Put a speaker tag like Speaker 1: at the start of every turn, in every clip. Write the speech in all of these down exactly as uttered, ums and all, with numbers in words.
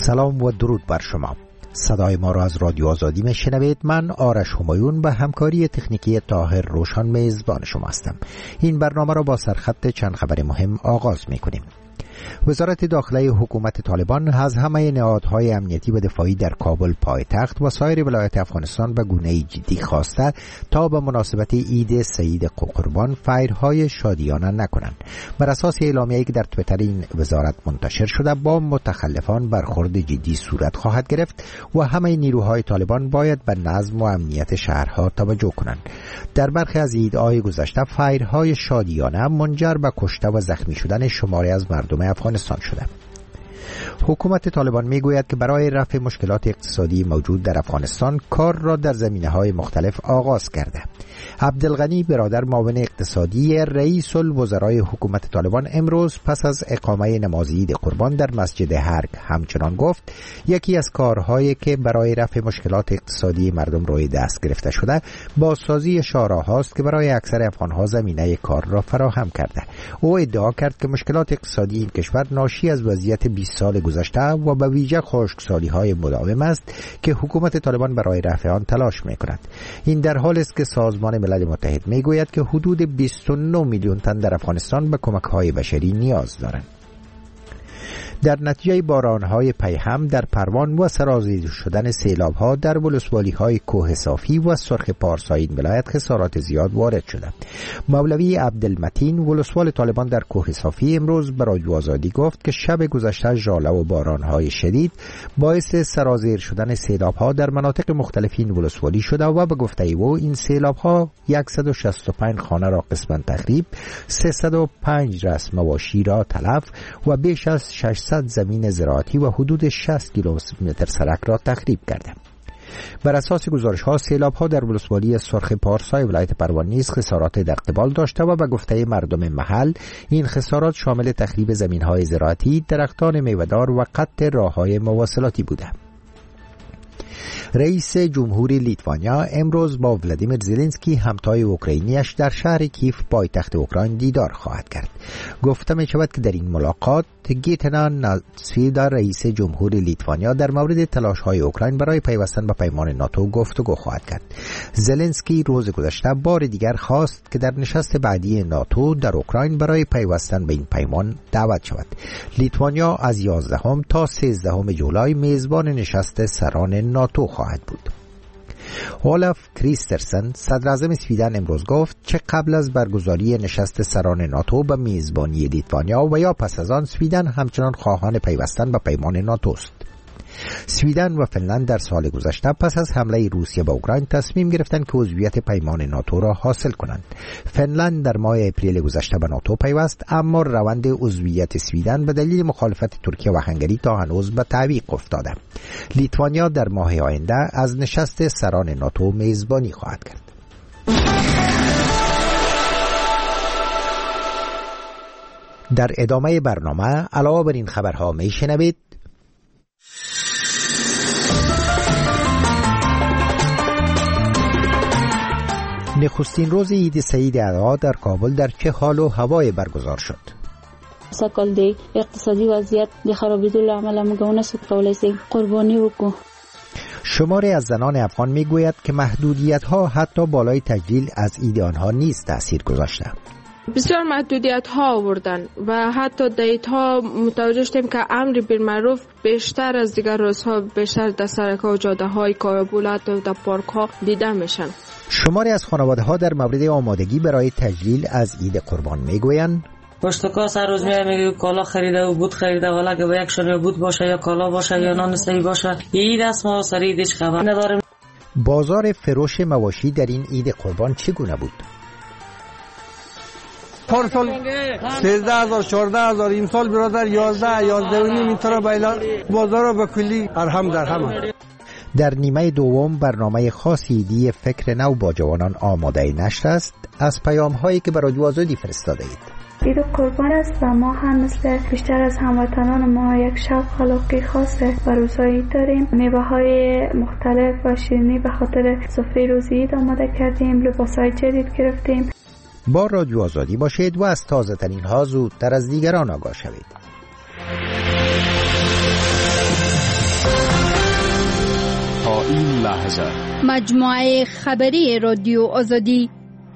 Speaker 1: سلام و درود بر شما. صدای ما را از رادیو آزادی میشنوید. من آرش همایون به همکاری تکنیکی طاهر روشن میزبان شما هستم. این برنامه را با سرخط چند خبر مهم آغاز میکنیم. وزارت داخلی حکومت طالبان از همه نهادهای امنیتی و دفاعی در کابل پایتخت و سایر ولایات افغانستان به گونه‌ای جدی خواسته تا به مناسبت عید سعید قربان فیرهای شادیانه نکنند. بر اساس اعلامیه‌ای که در توییتر این وزارت منتشر شده، با متخلفان برخورد جدی صورت خواهد گرفت و همه نیروهای طالبان باید به نظم و امنیت شهرها توجه کنند. در برخی از عیدهای گذشته فیرهای شادیانه منجر به کشته و زخمی شدن شماری از مردم افغانستان شده. حکومت طالبان میگوید که برای رفع مشکلات اقتصادی موجود در افغانستان کار را در زمینه‌های مختلف آغاز کرده. عبدالغنی برادر معاون اقتصادی رئیس الوزرای حکومت طالبان امروز پس از اقامه نماز عید قربان در مسجد هرگ همچنان گفت یکی از کارهایی که برای رفع مشکلات اقتصادی مردم روی دست گرفته شده بازسازی شاهراهاست که برای اکثر افغانها زمینه کار را فراهم کرده. او ادعا کرد که مشکلات اقتصادی این کشور ناشی از وضعیت بیست سال گذشته و به ویژه خشکسالی‌های مداوم است که حکومت طالبان برای رفع آن تلاش می‌کند. این در حالی است که سازمان ملل متحد میگوید که حدود بیست و نه میلیون تن در افغانستان به کمک‌های بشری نیاز دارند. در نتیجه باران‌های پیهم در پروان و سرازیر شدن سیلاب‌ها در ولسوالی‌های کوه صافی و سرخ پارسا ولایت خسارات زیاد وارد شده. مولوی عبدالمتین ولسوال طالبان در کوه صافی امروز به رادیو آزادی گفت که شب گذشته ژاله و باران‌های شدید باعث سرازیر شدن سیلاب‌ها در مناطق مختلف این ولسوالی شده و به گفته او این سیلاب‌ها صد و شصت و پنج خانه را قسماً تخریب، سیصد و پنج رأس مواشی را تلف و بیش از ششصد زمین زراعتی و حدود شصت کیلومتر سرک را تخریب کرده. بر اساس گزارش‌ها سیلاب‌ها در ولسوالی سرخ پارسا ولایت پروان نیز خسارات در قبال داشته و به گفته مردم محل این خسارات شامل تخریب زمین‌های زراعتی، درختان میوه‌دار و قطع راه‌های مواصلاتی بوده. رئیس جمهوری لیتوانیا امروز با ولادیمیر زلنسکی همتای اوکراینیش در شهر کیف پایتخت اوکراین دیدار خواهد کرد. گفته می شود که در این ملاقات گیتنا ناسویدا رئیس جمهوری لیتوانیا در مورد تلاش‌های اوکراین برای پیوستن به پیمان ناتو گفتگو خواهد کرد. زلنسکی روز گذشته بار دیگر خواست که در نشست بعدی ناتو در اوکراین برای پیوستن به این پیمان دعوت شود. لیتوانیا از یازدهم تا سیزدهم جولای میزبان نشست سران ناتو خواهد بود. اولاف کریسترسن صدر اعظم سویدن امروز گفت که قبل از برگزاری نشست سران ناتو به میزبانی لیتوانیا و یا پس از آن سویدن همچنان خواهان پیوستن به پیمان ناتو است. سویدن و فنلند در سال گذشته پس از حمله روسیه به اوکراین تصمیم گرفتند که عضویت پیمان ناتو را حاصل کنند. فنلند در ماه اپریل گذشته به ناتو پیوست، اما روند عضویت سویدن به دلیل مخالفت ترکیه و هنگری تا هنوز به تعویق افتاده. لیتوانیا در ماه آینده از نشست سران ناتو میزبانی خواهد کرد. در ادامه برنامه علاوه بر این خبرها میشنوید نخستین روز عید سعید اضحی در کابل در چه حال و هوای برگزار شد؟
Speaker 2: سکل دی اقتصادی وضعیت دی خرابیدو لعمل مگونه سود کولای سی قربانی وکو.
Speaker 1: شماری از زنان افغان میگوید که محدودیت‌ها حتی بالای تجلیل از عید آنها نیز تأثیر گذاشته.
Speaker 3: بسیار محدودیت ها آوردن و حتی دیتها متوجه شدیم که امر بالمعروف بیشتر از دیگر روزها بیشتر در سرک‌ها و جاده‌های کابل و در پارک‌ها دیده میشن.
Speaker 1: شماری از خانواده‌ها در مورد آمادگی برای تجلیل از عید قربان میگویند
Speaker 4: پشتکار سر روز میای میگه کالا خریده و بود خریده، والا که با یک شانه بود باشه یا کالا باشه یا نان صحیح باشه. عید است ما سر عیدش خبر نداریم.
Speaker 1: بازار فروش مواشی در این عید قربان چگونه بود؟
Speaker 5: پارسال سیزده هزار چهارده هزار، این سال برادر یازده یازده و نیم اینطور بایلا بازار رو به کلی ارهم در هم.
Speaker 1: در نیمه دوم برنامه خاص عیدی فکر نو با جوانان آماده نشر است. از پیام هایی که برای آزادی فرستاده اید.
Speaker 6: عید قربان است و ما هم مثل بیشتر از هموطنان ما یک شوق خلاقی خاص و روزهای داریم. میوه های مختلف و شیرینی به خاطر سفره روز عید آماده کردیم. لباس های جدید گرفتیم.
Speaker 1: با رادیو آزادی باشید و از تازه ترین ها زودتر از دیگران آگاه شوید.
Speaker 7: این لحظه
Speaker 8: مجموعه خبری رادیو آزادی.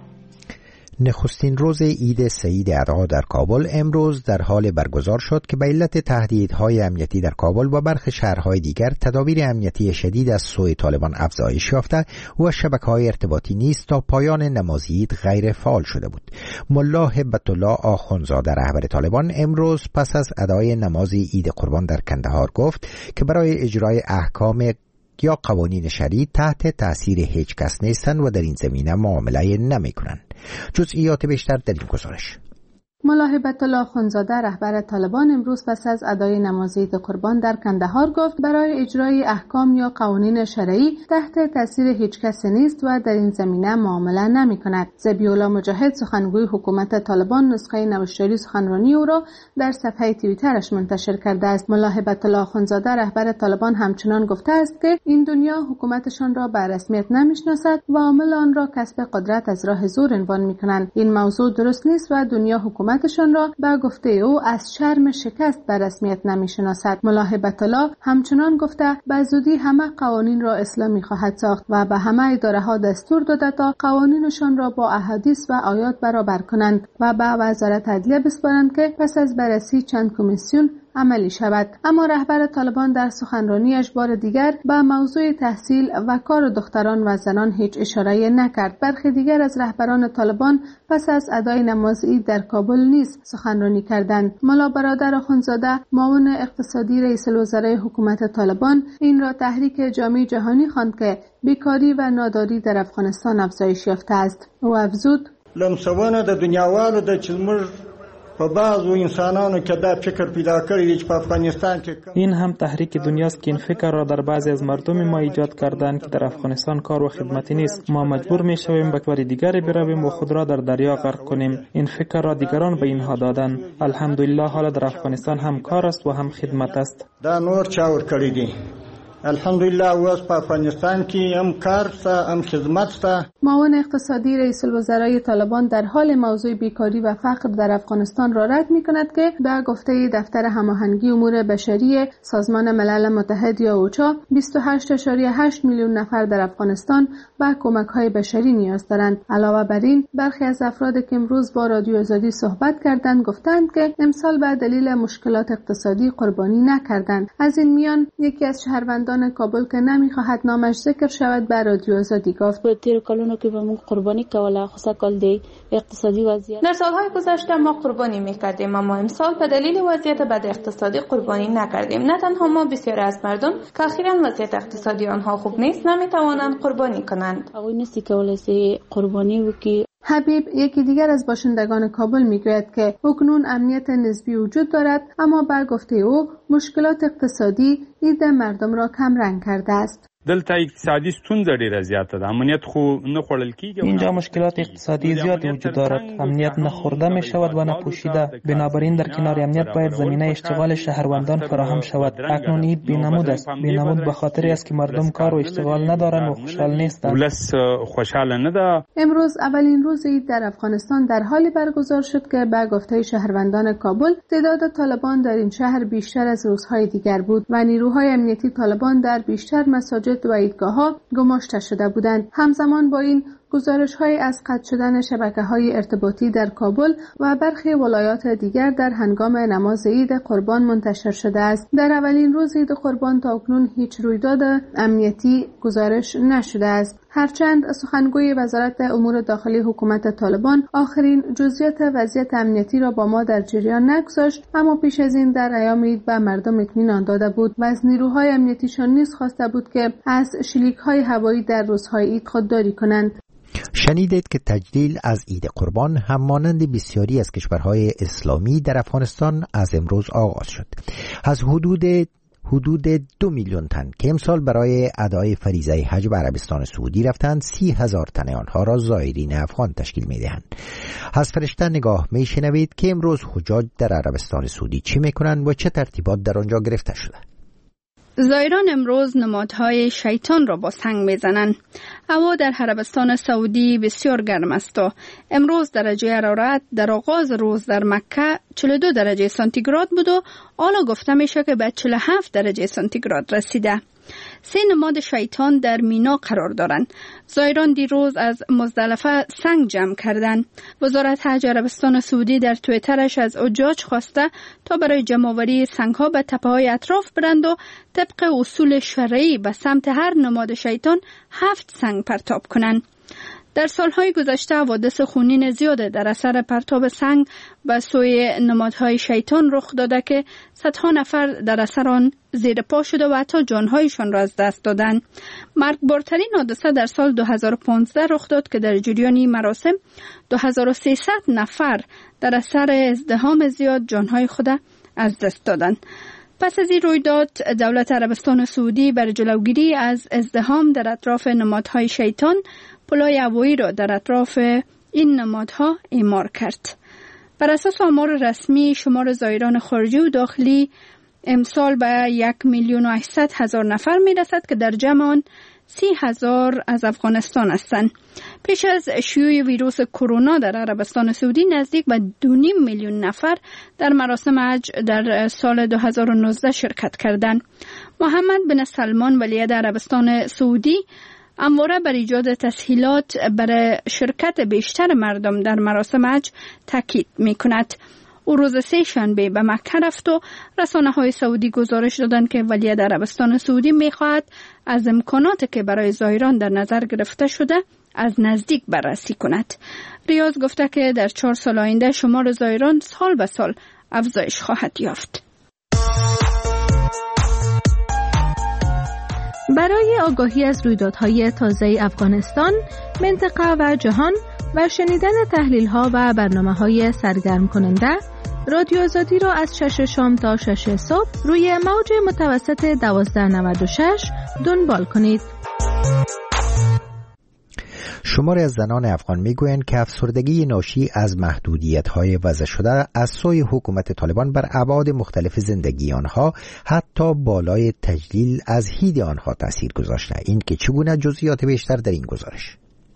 Speaker 1: نخستین روز عید سعید اضحی در کابل امروز در حال برگزار شد که به علت تهدیدهای امنیتی در کابل و برخی شهرهای دیگر تدابیر امنیتی شدید از سوی طالبان افزایش یافته و شبکه‌های ارتباطی نیز تا پایان نماز عید غیر فعال شده بود. ملا هبت الله آخوندزاده رهبر طالبان امروز پس از ادای نماز عید قربان در کندهار گفت که برای اجرای احکام یا قوانین شرعی تحت تأثیر هیچ کس نیستند و در این زمینه معامله نمی کنند. جزئیات بیشتر در این گزارش.
Speaker 9: ملا هبت الله آخوندزاده رهبر طالبان امروز پس از ادای نماز عید قربان در کندهار گفت برای اجرای احکام یا قوانین شرعی تحت تاثیر هیچ کس نیست و در این زمینه معامله نمی کند. ذبیح‌الله مجاهد سخنگوی حکومت طالبان نسخه نوشتاری سخنرانی او را در صفحه توییترش منتشر کرده است. ملا هبت الله آخوندزاده رهبر طالبان همچنان گفته است که این دنیا حکومتشان را به رسمیت نمیشناسد و عامل آن را کسب قدرت از راه زور عنوان میکنند. این موضوع درست نیست و دنیا حکومت حکومتشان را به گفته او از شرم شکست به رسمیت نمیشناسد. ملا هبت الله همچنان گفته به زودی همه قوانین را اسلامی خواهد ساخت و به همه اداره ها دستور داده تا قوانینشان را با احادیث و آیات برابر کنند و به وزارت عدلیه بسپارند که پس از بررسی چند کمیسیون عملی شود. اما رهبر طالبان در سخنرانیش بار دیگر به موضوع تحصیل و کار دختران و زنان هیچ اشاره نکرد. برخی دیگر از رهبران طالبان پس از ادای نماز عید در کابل نیز سخنرانی کردند. ملا برادر آخوندزاده معاون اقتصادی رئیس الوزرای حکومت طالبان این را تحریک جامعه جهانی خواند که بیکاری و ناداری در افغانستان افزایش یافته است. او افزود:
Speaker 10: لمسونه د دنیاوالو د چلمر په بعضو انسانانو کې دا فکر پیدا کړی دی چې په افغانستان کې
Speaker 11: این هم تحریک دنیاست که این فکر را در بعضی از مردم ما ایجاد کردند که در افغانستان کار و خدمتی نیست. ما مجبور می شویم به کار دیگری برویم و خود را در دریا غرق کنیم. این فکر را دیگران به اینها دادند. الحمدلله حالا در افغانستان هم کار است و هم خدمت است.
Speaker 10: دا نور چاور کړی دی. الحمدلله اوس په افغانستان کې هم کار ستا هم خدمت ستا.
Speaker 9: معاون اقتصادی رئیس الوزرای طالبان در حال موضوع بیکاری و فقر در افغانستان را رد می کند که به گفته دفتر هماهنگی امور بشری سازمان ملل متحد یا اوچا بیست و هشت ممیز هشت میلیون نفر در افغانستان به کمک های بشری نیاز دارند. علاوه بر این برخی از افراد که امروز با رادیو آزادی صحبت کردند گفتند که امسال به دلیل مشکلات اقتصادی قربانی نکردند. از این میان یکی از شهروندان کابل که نمیخواهد نامش ذکر شود به رادیو آزادی گفت:
Speaker 2: که بهمون قربانی کوله خصوصا کل دی اقتصادی وضعیت
Speaker 12: در سالهای گذشته ما قربانی میکردیم اما امسال به دلیل وضعیت بد اقتصادی قربانی نکردیم. نه تنها ما، بسیاری از مردم که اخیراً وضعیت اقتصادی آنها خوب نیست نمیتوانند قربانی کنند.
Speaker 2: اگه نیستی که ولسی قربانی وکی.
Speaker 9: حبیب یکی دیگر از باشندگان کابل میگوید که اکنون امنیت نسبی وجود دارد اما به گفته او مشکلات اقتصادی عید مردم را کم رنگ کرده است.
Speaker 13: دلته اقتصادي ستونزه ډیره زیاته ده. امنیت خو نه خوړل کیږي.
Speaker 11: اینجا مشکلات اقتصادی زیاد وجود دارد. امنیت نه خورده می شود و نه پوشیده. بنابراین در کنار امنیت باید زمینه اشتغال شهروندان فراهم شود. اکنون عید بی‌نمود است. بی‌نمود به خاطر است که مردم کار و اشتغال ندارند و خوشحال نیستند.
Speaker 13: ولس خوشحال نه ده.
Speaker 9: امروز اولین روز عید در افغانستان در حالی برگزار شد که به گفته شهروندان کابل تعداد طالبان در این شهر بیشتر از روزهای دیگر بود و نیروهای امنیتی طالبان در بیشتر مساجد و عیدگاه‌ها گماشته شده بودند. همزمان با این گزارش‌های از قطع شدن شبکه‌های ارتباطی در کابل و برخی ولایات دیگر در هنگام نماز عید قربان منتشر شده است. در اولین روز عید قربان تا اکنون هیچ رویداد امنیتی گزارش نشده است. هرچند سخنگوی وزارت امور داخلی حکومت طالبان آخرین جزئیات وضعیت امنیتی را با ما در جریان نگذاشت، اما پیش از این در ایام عید به مردم اطمینان داده بود و از نیروهای امنیتیشان نیز خواسته بود که از شلیک‌های هوایی در روزهای عید خودداری کنند.
Speaker 1: شنیدید که تجلیل از عید قربان هم مانند بسیاری از کشورهای اسلامی در افغانستان از امروز آغاز شد. از حدود حدود دو میلیون تن که امسال برای ادای فریضه حج به عربستان سعودی رفتند، سی هزار تن آنها را زائرین افغان تشکیل می‌دهند. از فرشته نگاه می‌شنوید که امروز حجاج در عربستان سعودی چی می‌کنند و چه ترتیبات در آنجا گرفته شده.
Speaker 8: زائران امروز نمادهای شیطان را با سنگ میزنند. هوا در عربستان سعودی بسیار گرم است و امروز درجه حرارت در آغاز روز در مکه چهل و دو درجه سانتیگراد بود و حالا گفته میشه که به چهل و هفت درجه سانتیگراد رسیده. سه نماد شیطان در مینا قرار دارند. زائران دیروز از مزدلفه سنگ جمع کردند. وزارت حج عربستان سعودی در توییترش از حجاج خواسته تا برای جمع‌آوری سنگ‌ها به تپه‌های اطراف برند و طبق اصول شرعی به سمت هر نماد شیطان هفت سنگ پرتاب کنند. در سالهای گذشته حوادث خونین زیاد در اثر پرتاب سنگ به سوی نمادهای شیطان رخ داده که صدها نفر در اثر آن زیر پا شده و حتی جانهایشان را از دست دادند. مرگبارترین حادثه در سال دو هزار و پانزده رخ داد که در جریان مراسم دو هزار و سیصد نفر در اثر ازدحام زیاد جانهای خود از دست دادند. پس از این رویداد دولت عربستان سعودی برای جلوگیری از ازدحام در اطراف نمادهای شیطان پلهای هوایی را در اطراف این نمادها اعمار کرد. بر اساس آمار رسمی شمار زائران خارجی و داخلی امسال به یک میلیون و هشتصد هزار نفر می رسد که در جمع آن سی هزار از افغانستان هستند. پیش از شیوع ویروس کرونا در عربستان سعودی نزدیک به دو نیم میلیون نفر در مراسم حج در سال دو هزار و نوزده شرکت کردند. محمد بن سلمان ولیعهد عربستان سعودی همواره بر ایجاد تسهیلات برای شرکت بیشتر مردم در مراسم حج تاکید می کند. او روز سه شنبه به مکه رفت و رسانه های سعودی گزارش دادند که ولیعهد عربستان سعودی می خواهد از امکاناتی که برای زائران در نظر گرفته شده از نزدیک بررسی کند. ریاض گفته که در چهار سال آینده شمار زائران سال به سال افزایش خواهد یافت.
Speaker 9: برای آگاهی از رویدادهای تازه افغانستان، منطقه و جهان و شنیدن تحلیل‌ها و برنامه‌های سرگرم کننده، رادیو آزادی را از شش شام تا شش صبح روی موج متوسط دوازده نود و شش دنبال کنید.
Speaker 1: شماری از زنان افغان میگویند که افسردگی ناشی از محدودیت‌های وضع شده از سوی حکومت طالبان بر ابعاد مختلف زندگی آنها حتی بالای تجلیل از هید آنها تاثیر گذاشته. این که چگونه؟ جزئیات بیشتر در این گزارش.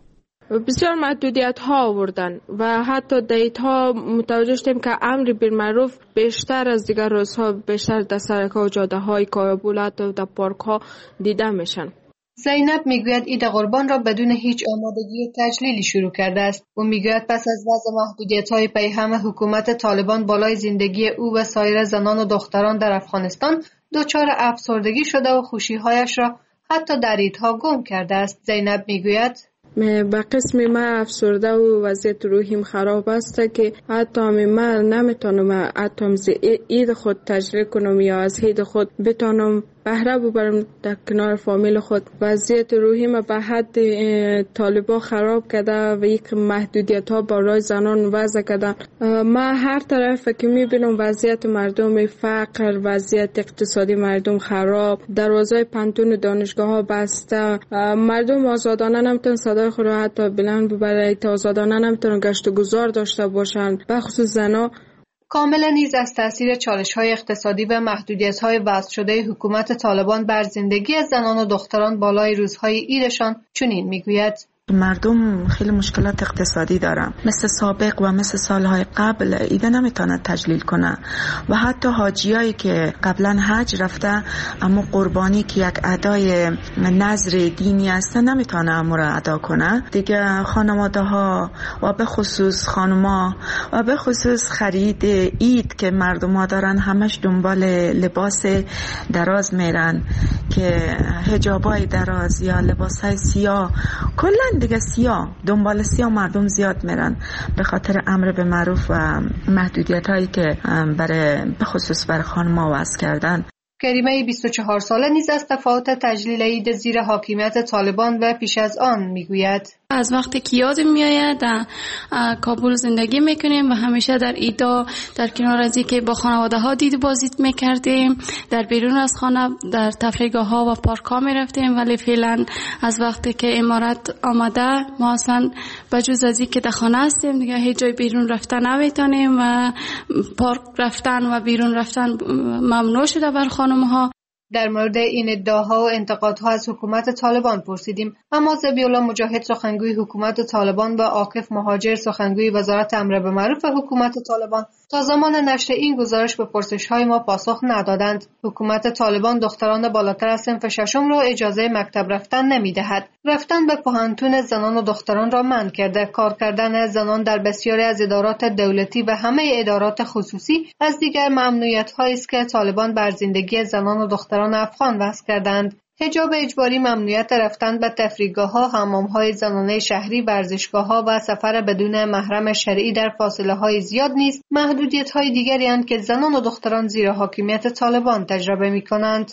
Speaker 3: بسیار محدودیت ها آوردن و حتی دیت ها متوجه شدیم که امر بالمعروف بیشتر از دیگر روزها بیشتر در سرک‌ها و جاده های کابل و در پارک ها دیده میشن.
Speaker 12: زینب میگوید عید قربان را بدون هیچ آمادگی و تجلیلی شروع کرده است. او میگوید پس از وضع محدودیت‌های پیهم حکومت طالبان بالای زندگی او و سایر زنان و دختران در افغانستان دچار افسردگی شده و خوشی‌هایش را حتی در عیدها گم کرده است. زینب میگوید
Speaker 3: به قسم من افسرده و وضعیت روحیم خراب است که حتی من نمیتونم حتی از عید خود تجلیل کنم یا از عید خود بتونم بهره ببرم در کنار فامیل خود. وضعیت روحیم به حد طالبان خراب کرده و یک محدودیت ها برای زنان وضع کردن. من هر طرف که میبینم وضعیت مردم فقر، وضعیت اقتصادی مردم خراب، دروازه پانتون دانشگاه ها بسته، مردم آزادانه نمیتونن صدای خود را حتی بلند ببرن، آزادانه نمیتونن گشت و گذار داشته باشن، به خصوص زنا.
Speaker 12: کاملا نیز از تاثیر چالش‌های اقتصادی و محدودیت‌های وضع شده حکومت طالبان بر زندگی از زنان و دختران بالای روزهای عیدشان چنین میگوید:
Speaker 7: مردم خیلی مشکلات اقتصادی دارن، مثل سابق و مثل سالهای قبل ایده نمیتونه تجلیل کنه و حتی حاجیایی که قبلا حج رفته اما قربانی که یک ادای نظر دینی است نمیتونه امور ادا کنه دیگه. خانواده ها و به خصوص خانما و به خصوص خرید عید که مردم ها دارن همش دنبال لباس دراز میرن که حجابای دراز یا لباسای سیاه، کلا دیگه سیاه، دنبال سیاه مردم زیاد میرن به خاطر امر به معروف و محدودیت هایی که برای به خصوص برای خانم‌ها وضع کردن.
Speaker 12: کریمه بیست و چهار ساله نیز از تفاوت تجلیل عید زیر حاکمیت طالبان و پیش از آن میگوید:
Speaker 14: از وقتی که یادم میآید در کابل زندگی میکنیم و همیشه در عیدا در کنار از اینکه با خانواده ها دید بازی میکردیم، در بیرون از خانه در تفریحگاه ها و پارک ها میرفتیم، ولی فعلا از وقتی که امارات آمده ما اصلا بجز از اینکه در خانه هستیم دیگه هیچ جای بیرون رفتن نمیتونیم و پارک رفتن و بیرون رفتن ممنوع شده بر خانم ها.
Speaker 12: در مورد این ادعاها و انتقادها از حکومت طالبان پرسیدیم، اما ذبیح‌الله مجاهد سخنگوی حکومت طالبان و عاکف مهاجر سخنگوی وزارت امر به معروف حکومت طالبان تا زمان نشر این گزارش به پرسش‌های ما پاسخ ندادند. حکومت طالبان دختران بالاتر از صنف ششم را اجازه مکتب رفتن نمی‌دهد. رفتن به پوهنتون زنان و دختران را منع کرده. کار کردن زنان در بسیاری از ادارات دولتی و همه ادارات خصوصی از دیگر ممنوعیت‌هایی است که طالبان بر زندگی زنان و دختران افغان وضع کردند. حجاب اجباری، ممنوعیت رفتن به تفریحگاه‌ها، حمام‌های زنانه شهری، ورزشگاه‌ها و سفر بدون محرم شرعی در فاصله‌های زیاد نیز محدودیت‌های دیگری اند که زنان و دختران زیر حاکمیت طالبان تجربه می‌کنند.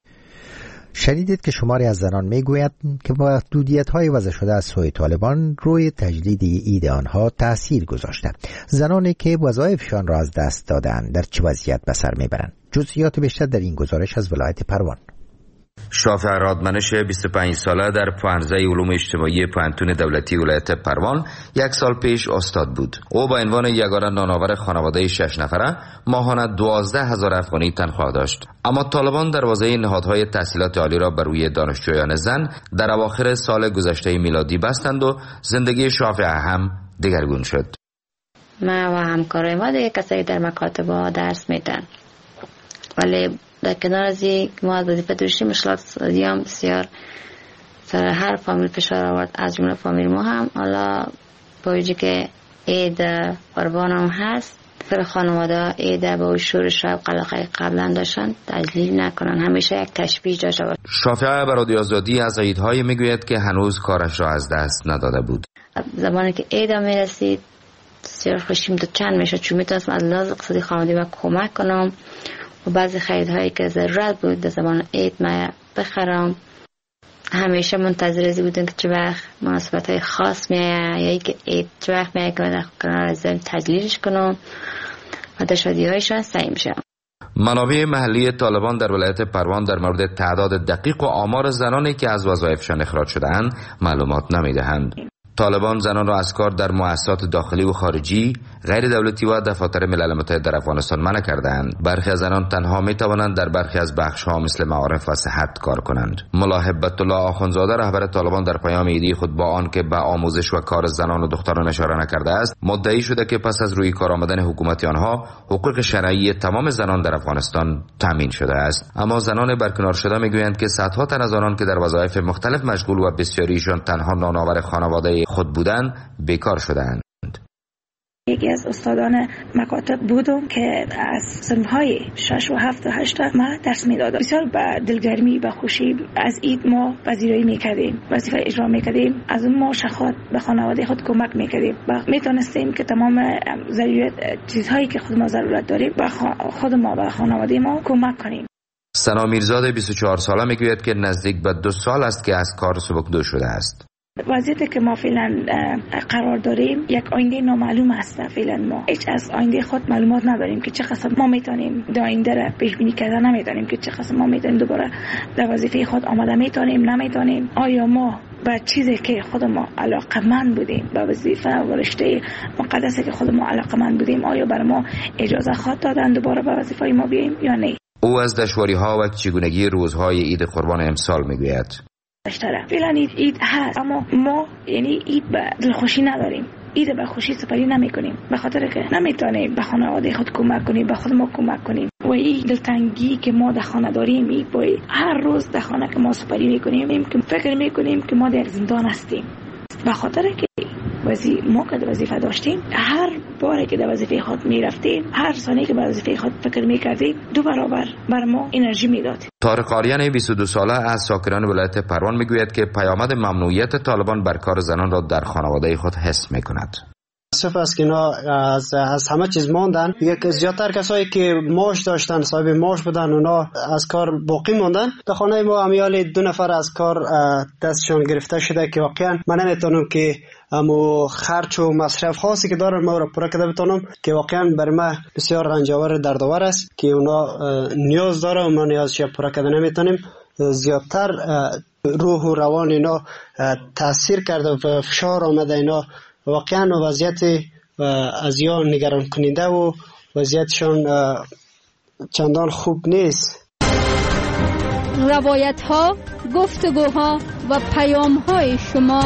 Speaker 1: شنیدید که شماری از زنان میگویند که محدودیت‌های وضع شده از سوی طالبان روی تجدید عید آنها تأثیر گذاشته. زنانی که وظایفشان را از دست دادند در چه وضعیت به سر میبرند؟ جزئیات بیشتر در این گزارش از ولایت پروان.
Speaker 15: شافع رادمنش بیست و پنج ساله در پانزده علوم اجتماعی پوهنتون دولتی ولایت پروان یک سال پیش استاد بود. او با عنوان یگانه نانآور خانواده شش نفره ماهانه دوازده هزار افغانی تنخواه داشت. اما طالبان دروازه نهادهای تحصیلات عالی را بر روی دانشجویان زن در اواخر سال گذشته میلادی بستند و زندگی شافع هم دگرگون شد.
Speaker 16: ما و همکارای ما دیگه کسایی در مکاتب درس میدن، ولی در کنار از یک ما از وظیفه داشتیم مشکلات اقتصادی هم بسیار سر هر فامیل فشار آورد، از جمله فامیل ما هم. حالا با وجودی که عید قربان هم هست، سر خانواده عید با شور شب قلقه قبلا داشتن تجلیل نکنن، همیشه یک تشبیه داشته باشه.
Speaker 15: شافعه بر رادیو آزادی از عیدهای میگوید که هنوز کارش را از دست نداده بود.
Speaker 16: زمانی که عید میرسید بسیار خوشیم تو چند میشه، چون میتونستم از لحاظ اقتصادی خانواده ما کمک کنم و بعضی خریدهایی که ضرورت بود در زمان عید ما بخرم. همیشه منتظر ازی بودم که چه وقت مناسبت های خاص میایه یا ای که عید چه وقت میایه که من در کنار از ذهن تجلیلش کنم و در شادی هایشان سعی میشم.
Speaker 15: منابع محلی طالبان در ولایت پروان در مورد تعداد دقیق و آمار زنانی که از وظایفشان اخراج شده‌اند معلومات نمیدهند. طالبان زنان را از کار در مؤسسات داخلی و خارجی، غیر دولتی و دفاتر ملل متحد در افغانستان منع کردند. برخی از زنان تنها می توانند در برخی از بخش‌ها مثل معارف و صحت کار کنند. ملا هبت الله آخوندزاده رهبر طالبان در پیام عیدی خود با آنکه به آموزش و کار زنان و دختران اشاره نکرده است، مدعی شده که پس از روی کار آمدن حکومت آنها حقوق شرعی تمام زنان در افغانستان تامین شده است. اما زنان برکنار شده میگویند که صدها تن از آنان که در وظایف مختلف مشغول و بسیاریشان تنها نانآور خانواده خود بودن بیکار شدند.
Speaker 17: یکی از استادان مکاتب بودم که از صنف‌های شش و هفت و هشت ما درس میدادم. بسیار با دلگرمی و خوشی از عید ما پذیرایی میکردیم، وظیفه اجرا میکردیم، از اون ما شخص به خانواده خود کمک میکردیم و میتونستیم که تمام ضرورت چیزهایی که خود ما ضرورت داریم با خود ما و خانواده ما کمک کنیم.
Speaker 15: سنا میرزاده بیست و چهار ساله میگوید که نزدیک به دو سال است که از کار سبکدو شده است.
Speaker 17: وضعیتی که ما فعلا قرار داریم یک آینده نامعلوم است. فعلا ما هیچ از آینده خود معلومات نداریم که چه قسم ما میتونیم در آینده را پیش بینی کردن، نمیتونیم که چه قسم ما میتونیم دوباره در وظیفه خود آماده میتونیم نمیتونیم. آیا ما به چیزی که خود ما علاقمند بودیم، به وظیفه و رشته مقدسی که خود ما علاقمند بودیم، آیا بر ما اجازه خود دادن دوباره به وظیفه ما بیاییم یا نه؟
Speaker 15: او از دشواری‌ها و چگونگی روزهای عید قربان امسال میگوید.
Speaker 17: فعلا عید هست، اما ما یعنی عید به دلخوشی نداریم، عید به خوشی سپری نمی کنیم، به خاطر که نمیتونیم به خانواده خود کمک کنیم، به خود ما کمک کنیم. و این دلتنگی که ما در خانه داریم، این باید هر روز در خانه که ما سپری میکنیم که فکر میکنیم که ما در زندان هستیم، به خاطر که وظیفه ما که وظیفه داشتیم، هر باری که در وظیفه خود میرفتیم، هر ثانیه که به وظیفه خود فکر میکردیم، دو برابر بر ما انرژی میداد.
Speaker 15: طارق آریان بیست و دو ساله از ساکنان ولایت پروان میگوید که پیامد ممنوعیت طالبان بر کار زنان را در خانواده خود حس میکند.
Speaker 18: صرف است که اینا از, از همه چیز ماندن. یک زیادتر کسایی که معاش داشتن، صاحب معاش بودن، اونا از کار باقی موندن. در خانه ما امیال دو نفر از کار دستشان گرفته شده که واقعا من نمیتونم که امو خرچ و مصرف خاصی که دارم ما را پورا کرده بتونم، که واقعا برای ما بسیار رنجاور دردآور است که اونا نیاز داره و ما نیازش پورا کرده نمیتونیم. زیادتر روح و روان اینا تاثیر کرده و فشار آمده. اینا واقعا وضعیت از یا نگران کننده و وضعیتشان چندان خوب نیست.
Speaker 8: روایت ها، گفتگوها و پیام های شما.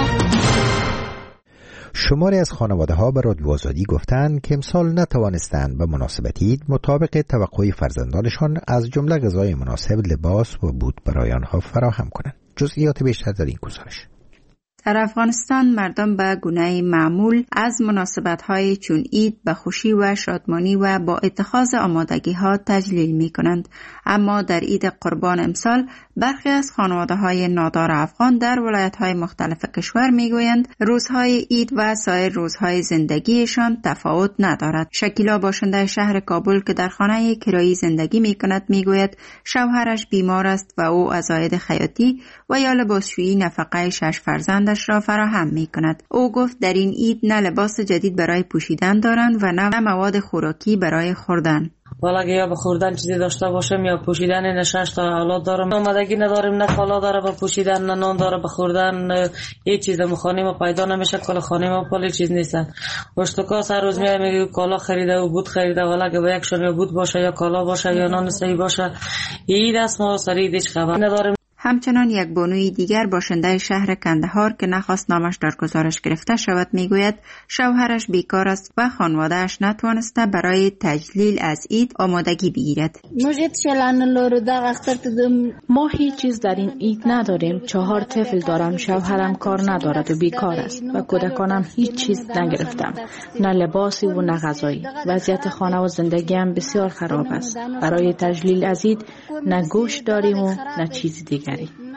Speaker 1: شماری از خانواده ها به رادیو آزادی گفتند که امسال نتوانستند به مناسبت عید مطابق توقع فرزندانشان از جمله غذای مناسب، لباس و بود برای آنها فراهم کنند. جزئیات بیشتر در این گزارش.
Speaker 19: در افغانستان مردم به گونه معمول از مناسبت‌های چون عید به خوشی و شادمانی و با اتخاذ آمادگی‌ها تجلیل می‌کنند. اما در عید قربان امسال برخی از خانواده‌های نادار افغان در ولایت‌های مختلف کشور می‌گویند روزهای عید و سایر روزهای زندگیشان تفاوت ندارد. شکیلا باشنده شهر کابل که در خانه کرایی زندگی می‌کند می‌گوید شوهرش بیمار است و او از عاید خیاطی و یا لباسشویی نفقه شش فرزندش را فراهم می‌کند. او گفت در این عید نه لباس جدید برای پوشیدن دارند و نه مواد خوراکی برای خوردن.
Speaker 4: والا اگه یا به خوردن چیزی داشته باشم یا پوشیدن، نه شش تا اولاد دارم، آمادگی نداریم، نه کالا داره به پوشیدن، نه نان داره به خوردن، هیچ چیز ما خانه ما پیدا نمیشه. کالا خانه ما پول چیز نیستن. اشتکاس هر روز میای میگه کالا خریده و بود خریده، والا اگه به یک شون یا بود باشه یا کالا باشه یا نان صحیح باشه، عید است ما سری هیچ خبر نداریم.
Speaker 19: همچنان یک بانوی دیگر باشنده شهر کندهار که نخواست نامش در گزارش گرفته شود میگوید شوهرش بیکار است و خانواده‌اش نتوانسته برای تجلیل از عید آمادگی بگیرد.
Speaker 20: ما هیچ چیز در این عید نداریم. چهار طفل دارم، شوهرم کار ندارد و بیکار است و کودکانم هیچ چیز نگرفتم، نه لباسی و نه غذایی. وضعیت خانه و زندگیم بسیار خراب است. برای تجلیل از عید نه گوشت داریم و نه چیز دیگر.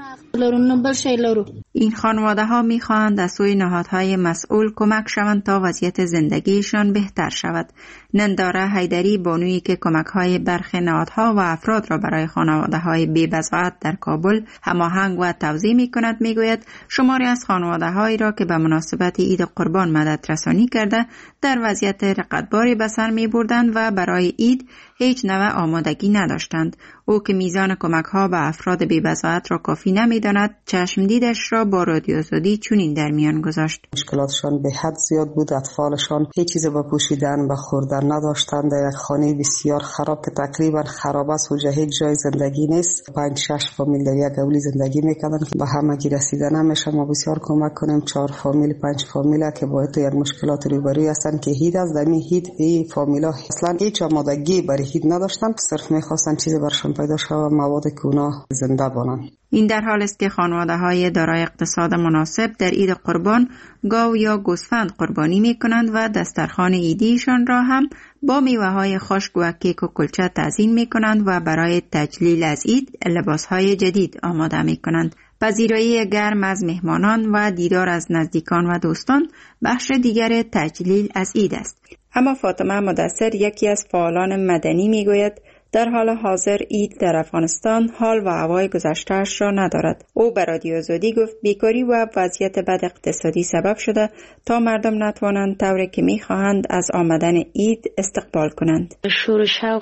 Speaker 19: این خانواده ها می خواهند از سوی نهادهای مسئول کمک شوند تا وضعیت زندگیشان بهتر شود. ننداره حیدری بانویی که کمک های برخی نهادها و افراد را برای خانواده های بی بضاعت در کابل هماهنگ و توزیع می کند می گوید شماری از خانواده هایی را که به مناسبت عید قربان مدد رسانی کرده در وضعیت رقتباری به سر می بردند و برای عید هیچ نوع آمادگی نداشتند. او که میزان کمک ها به افراد بی بضاعت را کافی نمیداند، چشم دیدش را با رادیو آزادی چنین در میان گذاشت.
Speaker 21: مشکلاتشان به حد زیاد بود. اطفالشان هیچ چیز به پوشیدن، به خوردن نداشتند. در یک خانه بسیار خراب که تقریبا خراب است و هیچ جای زندگی نیست. پنج شش فامیل در یک اولی زندگی میکردن. به همگی رسیده نمیشه. ما بسیار کمک کنیم. چهار فامیل پنج فامیل که باید یک مشکلات روبروی هستند که هید از دمی هید ای فامیلا اصلا هیچ آمادگی برای هید نداشتند. صرف میخواستن چیزی برشان پیدا شود و مواد کونا زنده بانند.
Speaker 19: این در حال است که خانواده‌های دارای اقتصاد مناسب در عید قربان گاو یا گوسفند قربانی می‌کنند و دسترخوان عیدیشان را هم با میوه‌های خشک و کیک و کلچه تزیین می‌کنند و برای تجلیل از عید لباس‌های جدید آماده می‌کنند. پذیرایی گرم از مهمانان و دیدار از نزدیکان و دوستان بخش دیگر تجلیل از عید است. اما فاطمه مدثر یکی از فعالان مدنی می‌گوید در حال حاضر عید در افغانستان حال و هوای گذشته‌اش را ندارد. او به رادیو آزادی گفت بیکاری و وضعیت بد اقتصادی سبب شده تا مردم نتوانند طوری که می‌خواهند از آمدن عید استقبال کنند.
Speaker 22: شور و شوق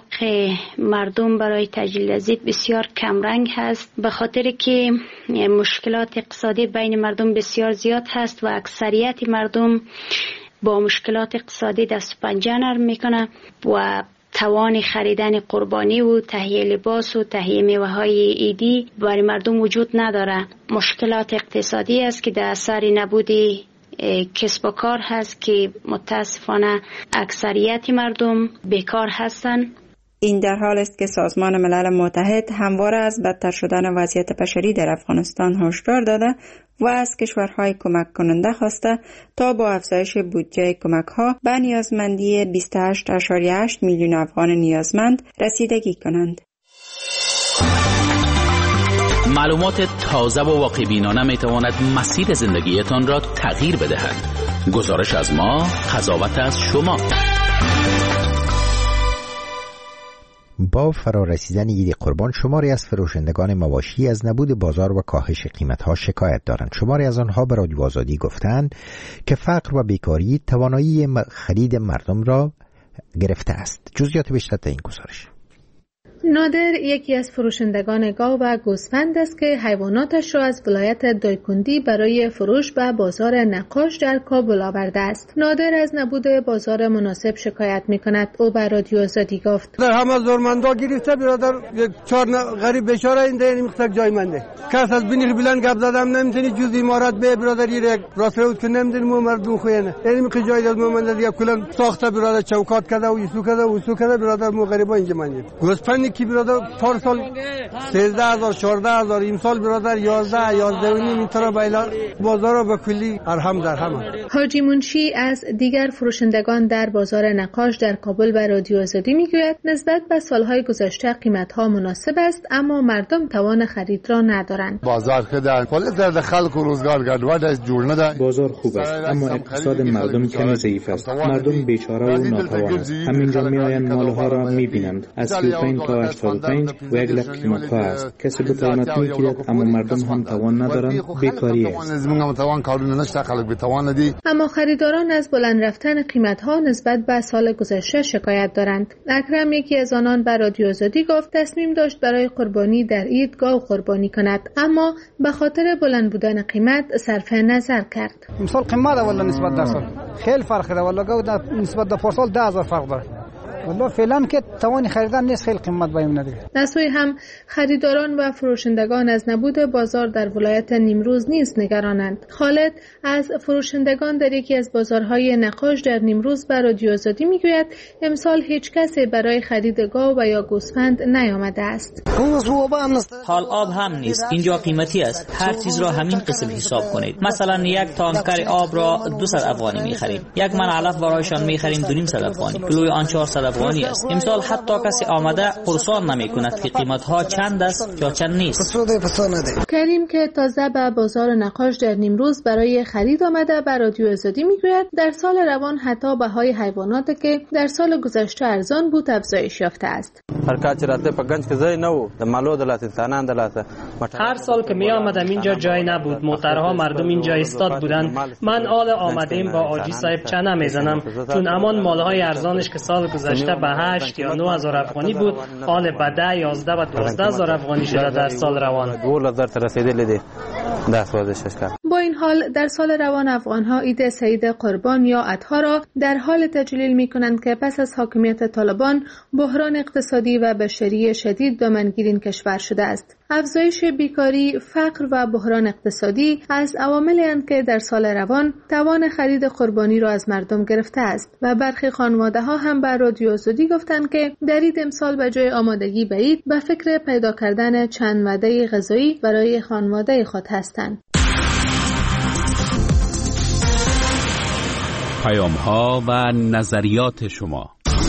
Speaker 22: مردم برای تجلیل از عید بسیار کمرنگ هست، به خاطر که مشکلات اقتصادی بین مردم بسیار زیاد هست و اکثریت مردم با مشکلات اقتصادی دست و پنجه نرم میکنه و توان خریدن قربانی و تهیه لباس و تهیه میوه های عیدی برای مردم وجود نداره. مشکلات اقتصادی است که در اثر نبودی کسب و کار هست که متاسفانه اکثریت مردم بیکار هستند.
Speaker 19: این در حال است که سازمان ملل متحد همواره از بدتر شدن وضعیت بشری در افغانستان هشدار داده و از کشورهای کمک کننده خواسته تا با افزایش بودجه کمک ها به نیازمندی بیست و هشت ممیز هشت میلیون افغان نیازمند رسیدگی کنند.
Speaker 23: معلومات تازه و واقع بینانه می تواند مسیر زندگیتان را تغییر بدهد. گزارش از ما، قضاوت از شما.
Speaker 1: با فرارسیدن عید قربان شماری از فروشندگان مواشی از نبود بازار و کاهش قیمت‌ها شکایت دارند. شماری از آنها به رادیو آزادی گفتند که فقر و بیکاری توانایی خرید مردم را گرفته است. جزئیات بیشتر در این گزارش.
Speaker 9: نادر یکی از فروشندگان گاو و گوسفند است که حیواناتش را از ولایت دایکندی برای فروش به بازار نقاش در کابل آورده است. نادر از نبود بازار مناسب شکایت می‌کند. او به رادیو آزادی گفت:
Speaker 5: در همه زورمندا گرفته برادر، یک چهار غریب بیچاره اینده این مقصد جای منده. کس از بینی بلند گپ زدم نمیتونی جز امارات به برادر یک راست رو که نمیدونی مو مردم خوینه. این میگه جای از مومن دیگه کلا ساخته برادر چوکات کرده و یسو کرده و سو کرده برادر مو غریبا اینجا منده. گوسفندی کی برادر پارسال سیزده هزار چهارده هزار، این سال برادر یازده یازده و نیم اینطور بایلا بازار به کلی ارهم در هم.
Speaker 9: حاجی منشی از دیگر فروشندگان در بازار نقاش در کابل به رادیو آزادی میگوید نسبت به سالهای گذشته قیمت‌ها مناسب است، اما مردم توان خرید را ندارند.
Speaker 6: بازار که در کل در خلق و روزگار گډوډ است، جوړ نه ده.
Speaker 10: بازار خوب است اما اقتصاد مردم کمی ضعیف است. مردم بیچاره و ناتوان است. همینجا میآیند مالها را میبینند از سی و پنج تا هشتاد و پنج و یک لک قیمت‌ها است. کسی بتواند میگیرد اما مردم هم توان ندارند. بیکاری است.
Speaker 9: اما خریداران از بلند رفتن قیمت‌ها نسبت به سال گذشته شکایت دارند. اکرم یکی از آنان به رادیو آزادی گفت تصمیم داشت برای قربانی در عید گاو قربانی کند، اما به خاطر بلند بودن قیمت صرف نظر کرد.
Speaker 5: امسال قیمت ولا نسبت در سال خیلی فرق داره، ولا گاو نسبت در پارسال ده هزار فرق داره. والله فعلا که توانی خریدن نیست، خیلی قیمت بایم نداره.
Speaker 9: در سوی هم خریداران و فروشندگان از نبود بازار در ولایت نیمروز نیز نگرانند. خالد از فروشندگان در یکی از بازارهای نقاش در نیمروز به رادیو آزادی میگوید امسال هیچ کسی برای خرید گاو و یا گوسفند نیامده است.
Speaker 24: حال آب هم نیست، اینجا قیمتی است. هر چیز را همین قسم حساب کنید. مثلا یک تانکر آب را دویست افغانی میخریم، یک من علف برایشان میخریم دو نیم صد افغانی، کیلوی آن چهارصد افغانی است. امسال حتی کسی آمده پرسان نمی کند که قیمت ها چند است یا چند نیست.
Speaker 9: کریم که تازه به بازار نقاش در نیمروز برای خرید آمده به رادیو آزادی میگوید در سال روان حتی بهای حیوانات که در سال گذشته ارزان بود افزایش یافته است.
Speaker 25: هر سال که می آمدم اینجا جای نبود، موترها مردم اینجا استاد بودند. من آل آمدیم با آجی صاحب چنه میزنم، چون امان مالهای ارزانش که سال گذشته به هشت یا نه هزار افغانی بود، آل به ده یازده و دوازده هزار افغانی شده در سال روان.
Speaker 9: با این حال در سال روان افغانها عید سعید قربان یا اضحی را در حال تجلیل می کنند که پس از حاکمیت طالبان بحران اقتصادی و بشری شدید دامنگیر این کشور شده است. افزایش بیکاری، فقر و بحران اقتصادی از عواملی اند که در سال روان توان خرید قربانی را از مردم گرفته است و برخی خانواده ها هم به رادیو آزادی گفتند که در عید امسال به جای آمادگی به عید به فکر پیدا کردن چند وعده غذایی برای خانواده خود هستند.
Speaker 23: پیام ها و نظریات شما.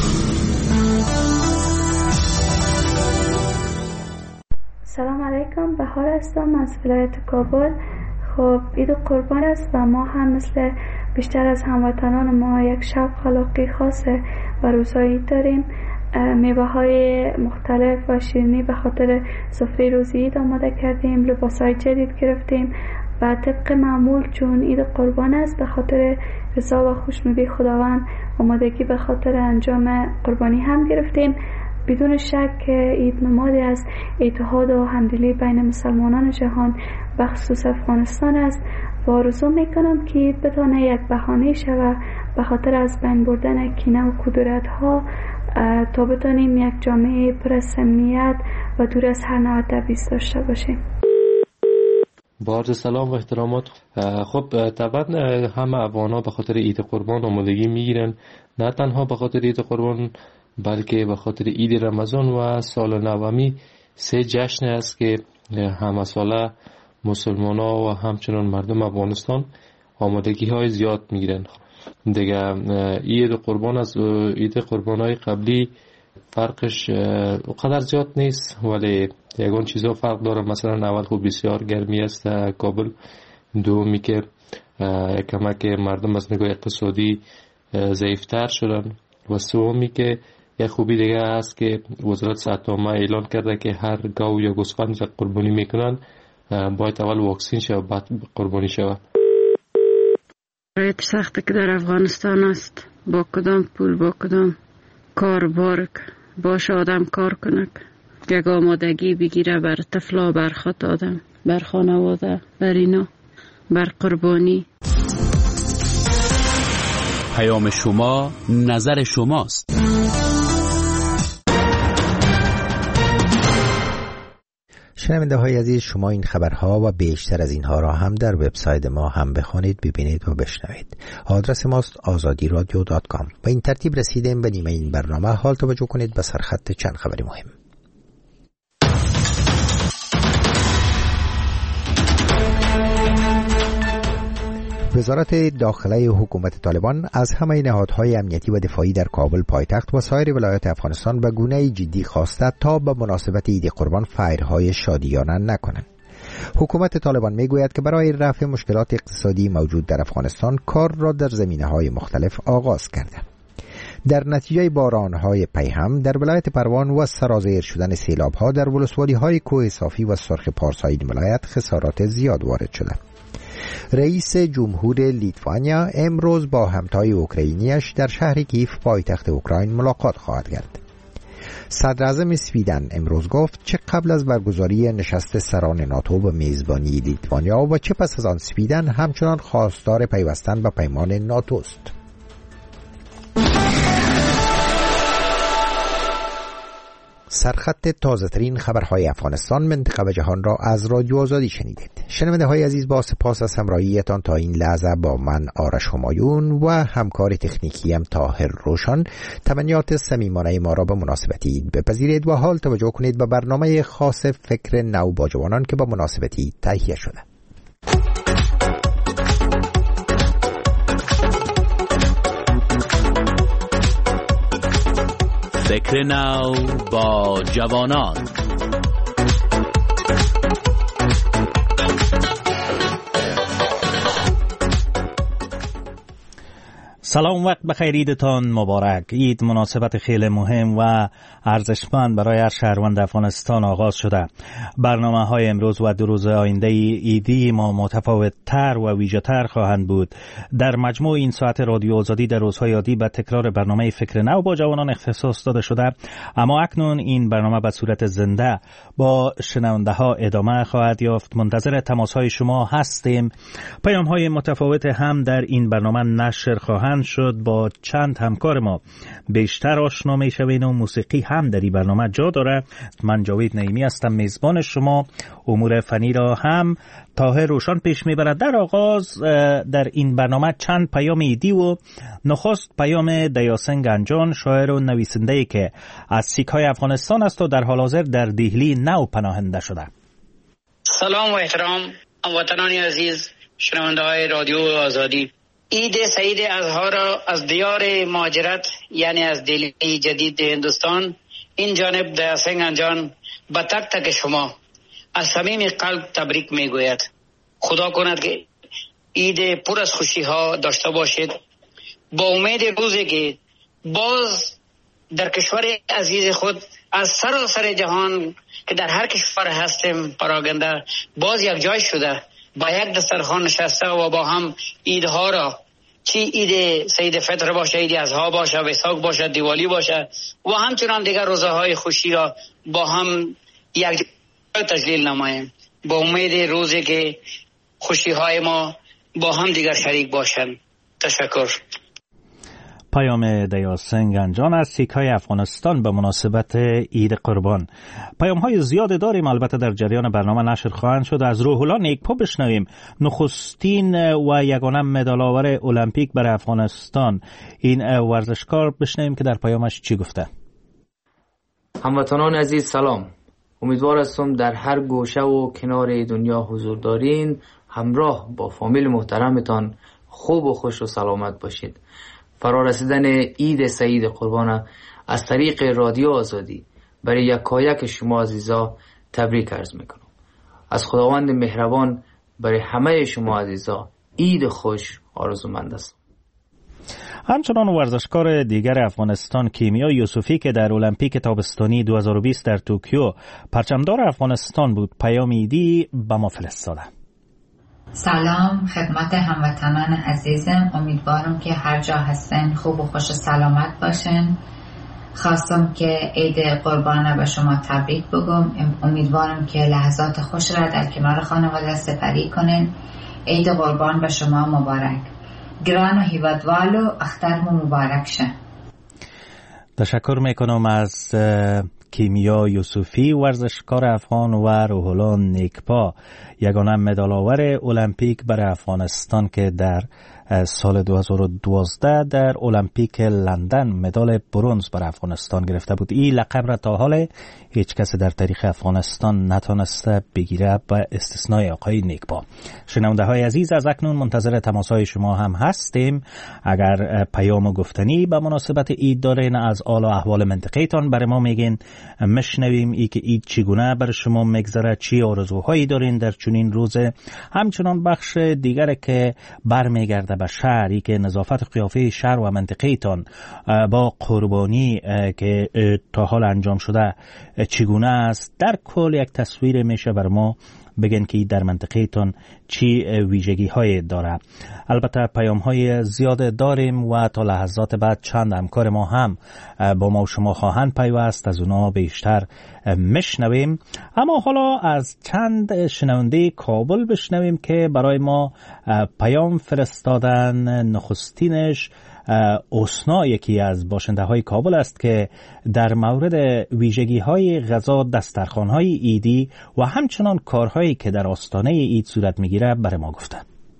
Speaker 26: سلام علیکم، بهار هستم از ولایت کابل. خب عید قربان است و ما هم مثل بیشتر از هموطنان ما یک شب خلاقی خاصه و روزهای عید داریم. میوه های مختلف و شیرینی به خاطر سفره روزی عید آماده کردیم، لباس های جدید گرفتیم و طبق معمول چون عید قربان است به خاطر رضا و خوشنودی خداوند آمادگی به خاطر انجام قربانی هم گرفتیم. بدون شک عید نمادی از اتحاد و همدلی بین مسلمانان جهان و خصوص افغانستان است و آرزو میکنم که عید بتانه یک بهانه شود به خاطر از بین بردن کینه و کدورت ها تا بتانیم یک جامعه پر صمیمیت و دور از هر نوع تبعیض داشته باشیم.
Speaker 27: با عرض سلام و احترامات. خب طبعا همه افغان‌ها به خاطر عید قربان آمادگی میگیرن، نه تنها به خاطر عید قربان بلکه به خاطر عید رمضان و سال نومی. سه جشن است که همه ساله مسلمان ها و همچنان مردم افغانستان آمادگی های زیاد میگیرن. دیگه عید قربان از عید قربان های قبلی فرقش اونقدر زیاد نیست، ولی یگان چیزا فرق داره. مثلا اول خوب بسیار گرمی است کابل، دومی که کمک مردم از نگاه اقتصادی ضعیفتر شدن و سومی که یک خوبی دیگه است که وزارت صحت عامه اعلان کرده که هر گاو یا گوسفند که قربانی میکنن باید اول واکسین شود بعد قربانی شود.
Speaker 28: شرایط سختی که در افغانستان است، با کدام پول با کدام کار بارک باشه آدم کار کنه، یک آمادگی بگیره بر طفلا، بر خود آدم، بر خانواده، بر اینا، بر قربانی.
Speaker 23: پیام شما نظر شماست.
Speaker 1: شنونده های عزیز، شما این خبرها و بیشتر از اینها را هم در وبسایت ما هم بخوانید، ببینید و بشنوید. آدرس ماست آزادی رادیو دات کام. و این ترتیب رسیدیم به نیمه این برنامه. حال توجه کنید به سرخط چند خبری مهم. وزارت داخله حکومت طالبان از همه نهادهای امنیتی و دفاعی در کابل پایتخت و سایر ولایات افغانستان به گونه جدی خواسته تا به مناسبت عید قربان فیرهای شادیانه نکنند. حکومت طالبان میگوید که برای رفع مشکلات اقتصادی موجود در افغانستان کار را در زمینه‌های مختلف آغاز کرده. در نتیجه بارانهای پیهم در ولایت پروان و سرازیر شدن سیلاب‌ها در ولسوالی‌های کوه صافی و سرخ پارسایی ولایت خسارات زیاد وارد شده. رئیس جمهور لیتوانیا امروز با همتای اوکراینیش در شهر کیف پایتخت اوکراین ملاقات خواهد کرد. صدر اعظم سویدن امروز گفت چه قبل از برگزاری نشست سران ناتو به میزبانی لیتوانیا و چه پس از آن سویدن همچنان خواستار پیوستن به پیمان ناتو است. سرخط تازه ترین خبرهای افغانستان، منطقه و جهان را از رادیو آزادی شنیدید. شنونده های عزیز، با سپاس از همراهیتان تا این لحظه با من آرش همایون و همکار تکنیکیم طاهر روشن تمنیات صمیمانه ما را به مناسبت عید بپذیرید و حال توجه کنید به برنامه خاص فکر نو با جوانان که به مناسبت عید تهیه شده.
Speaker 23: فکر نو با جوانان. سلام، وقت بخیر، عیدتان مبارک. عید مناسبت خیلی مهم و ارزشمند برای هر شهروند افغانستان آغاز شده. برنامه های امروز و دو روز آینده عیدی ما متفاوت تر و ویژه تر خواهند بود. در مجموع این ساعت رادیو آزادی در روزهای عادی به تکرار برنامه فکر نو با جوانان اختصاص داده شده، اما اکنون این برنامه به صورت زنده با شنونده ها ادامه خواهد یافت. منتظر تماس های شما هستیم. پیام های متفاوت هم در این برنامه نشر خواهند شد. با چند همکار ما بیشتر آشنا می شوین و موسیقی هم در این برنامه جا داره. من جاوید نعیمی هستم میزبان شما. امور فنی را هم طاهر روشن پیش میبرد. در آغاز در این برنامه چند پیام عیدی و نخست پیام دیاسن گنجان، شاعر و نویسنده که از سیک‌های افغانستان است و در حال حاضر در دهلی نو پناهنده شده.
Speaker 2: سلام و احترام هموطنان عزیز شنونده های رادیو آزادی. عید سعید اضحی را از دیار مهاجرت یعنی از دهلی جدید هندوستان این جانب دیاسن گنجان به تک تک شما از صمیم قلب تبریک میگوید. خدا کند که عید پر از خوشی ها داشته باشید، با امید روزی که باز در کشور عزیز خود از سراسر جهان که در هر کشور هستیم پراگنده باز یک جای شده با یک دسترخوان نشسته و با هم عیدها را، چی عید سید فطر باشه، عید اضحی باشه، ویساک باشه، دیوالی باشه و همچنان دیگر روزهای خوشی را با هم یک جای تجلیل نماییم، با امید روزی که خوشی های ما با هم دیگر شریک باشند. تشکر.
Speaker 23: پیام دیاسن گنجان از سیک‌های افغانستان به مناسبت عید قربان. پیام‌های زیاد داریم، البته در جریان برنامه نشر خواهند شد. از روح الله نیکپا بشنویم. نخستین و یگانه مدال آور المپیک برای افغانستان، این ورزشکار، بشنویم که در پیامش چی گفته.
Speaker 3: هموطنان عزیز سلام. امیدوار هستم در هر گوشه و کنار دنیا حضور دارین، همراه با فامیل محترمتان خوب و خوش و سلامت باشید. فرارسیدن عید سعید قربان از طریق رادیو آزادی برای یکایک شما عزیزا تبریک عرض میکنم. از خداوند مهربان برای همه شما عزیزا عید خوش آرزومند است.
Speaker 23: همچنان ورزشکار دیگر افغانستان کیمیا یوسفی که در المپیک تابستانی دو هزار و بیست در توکیو پرچمدار افغانستان بود، پیام عیدی به ما فرستاده.
Speaker 7: سلام خدمت هموطنان عزیزم، امیدوارم که هر جا هستن خوب و خوش و سلامت باشن. خواستم که عید قربان به شما تبریک بگم. امیدوارم که لحظات خوش را در کنار خانواده سپری کنین. عید قربان به شما مبارک. گران و هیوادوالو اخترم مبارک شه.
Speaker 23: تشکر میکنم از کیمیا یوسفی، ورزشکار افغان و روح‌الله نیکپا، یگانه مدال آور المپیک برای افغانستان که در سال دو هزار و دوازده در المپیک لندن مدال برنز برای افغانستان گرفته بود. این لقب را تا حال هیچ کس در تاریخ افغانستان نتونسته بگیره به استثنای آقای نیکپا. شنونده های عزیز، از اکنون منتظر تماس های شما هم هستیم. اگر پیام گفتنی به مناسبت عید دارین، از حال و احوال منطقه تان برای ما میگین، مشنویم ای که عید چگونه بر شما میگذره، چی آرزوهایی دارین در چنین روزه. همچنان بخش دیگر که برمیگرده به شهری که نظافت قیافه شهر و منطقه تان با قربانی که تا حال انجام شده چگونه است، در کل یک تصویر میشه بر ما بگن که در منطقه تان چی ویژگی های داره. البته پیام های زیاد داریم و تا لحظات بعد چند همکار ما هم با ما و شما خواهند پیوست، از اونا بیشتر مشنویم. اما حالا از چند شنونده کابل بشنویم که برای ما پیام فرستادن. نخستینش اوسنا، یکی از باشنده های کابل است که در مورد ویژگی های غذا، دسترخوان های عیدی و همچنان کارهایی که در آستانه عید صورت میگیره برای ما گفتن.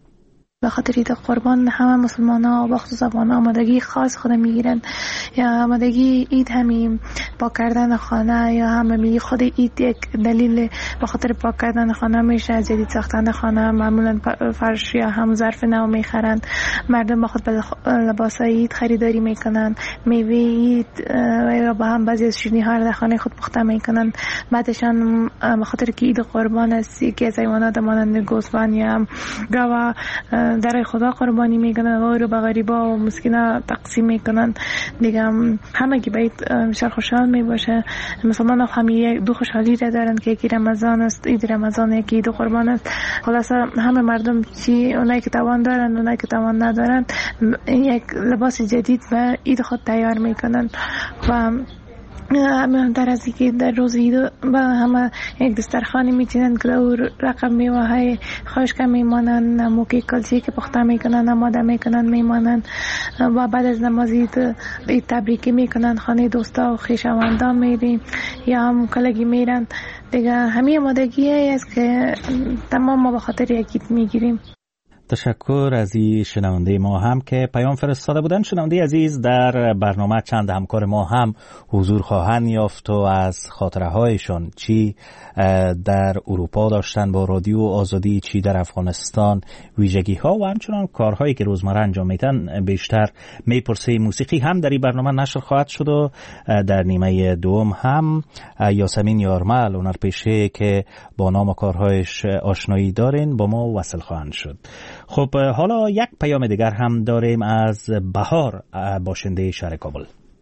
Speaker 11: به خاطر عید قربان همه مسلمان ها و خصوص افغان ها آمادگی خاص خود میگیرن. یا آمادگی عید همین پاک کردن خانه، یا همین خود عید یک دلیل به خاطر پاک کردن خانه میشه. جدید ساختن خانه معمولا فرش یا هم ظرف نو میخرن. مردم با خود لباس عید خریداری میکنن، میوه عید و با هم بعضی از شیرینی ها در خانه خود پخته میکنن. بعدشان به خاطر که عید قربان است که از حیوانات مانند گوسفند یا گاو در خدا قربانی میکنن و رو به غریبا و مسکینا تقسیم میکنن. دیگه همه که باید بسیار خوشحال میباشه. مسلمان همه دو خوشحالی را دارن که یکی رمضان است، عید رمضان، یکی عید قربان است. خلاصه همه مردم چی اونایی که توان دارن، اونایی که توان ندارن، یک لباس جدید و عید خود تیار میکنن. و در از که در روز عید با همه یک دسترخوانی میچینن که در رقم میوه های خشک میمانن، موکی کلچی که پخته میکنن آماده میکنن میمانن. و بعد از نماز عید عید تبریکی میکنن، خانه دوستا و خویشاوندان میریم یا هم کلگی میرن. دیگه همه آمادگی است که تمام ما به خاطر یک عید میگیریم.
Speaker 23: تشکر از این شنونده ما هم که پیام فرستاده بودن. شنونده عزیز، در برنامه چند همکار ما هم حضور خواهند یافت و از خاطره هایشان چی در اروپا داشتن با رادیو آزادی، چی در افغانستان، ویژگی ها و همچنان کارهایی که روزمره انجام میدن بیشتر میپرسه. موسیقی هم در این برنامه نشر خواهد شد و در نیمه دوم هم یاسمین یارمل، هنرپیشه که با نام و کارهایش آشنایی دارین، با ما وصل خواهند شد. خب حالا یک پیام دیگر هم داریم از بهار، باشنده شهر کابل.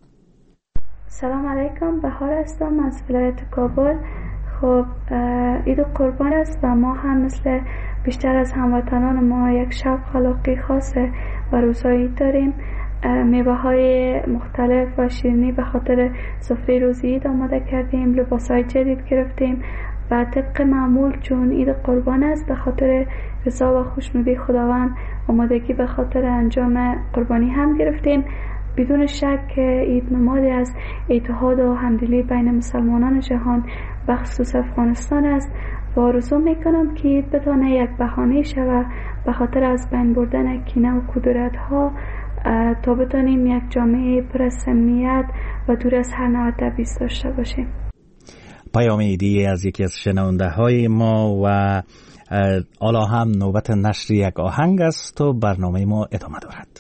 Speaker 26: سلام علیکم، بهار هستم از ولایت کابل. خب عید قربان است و ما هم مثل بیشتر از هموطنان ما یک شب خلاقی خاصه و روزهای عید داریم. میوه های مختلف و شیرینی به خاطر سفره روز عید آماده کردیم، لباس های جدید گرفتیم و طبق معمول چون عید قربان است به خاطر رضا و خوشنودی خداوند آمادگی به خاطر انجام قربانی هم گرفتیم. بدون شک که عید نمادی از اتحاد و همدلی بین مسلمانان جهان و خصوص افغانستان است و آرزو میکنم که عید بتانه یک بهانه شود به خاطر از بین بردن کینه و کدورت ها تا بتانیم یک جامعه پر از صمیمیت و دور از هر نوع تبعیض داشته باشیم.
Speaker 23: پیام عیدی از یکی از شنونده های ما و حالا هم نوبت نشر یک آهنگ است و برنامه ما ادامه دارد.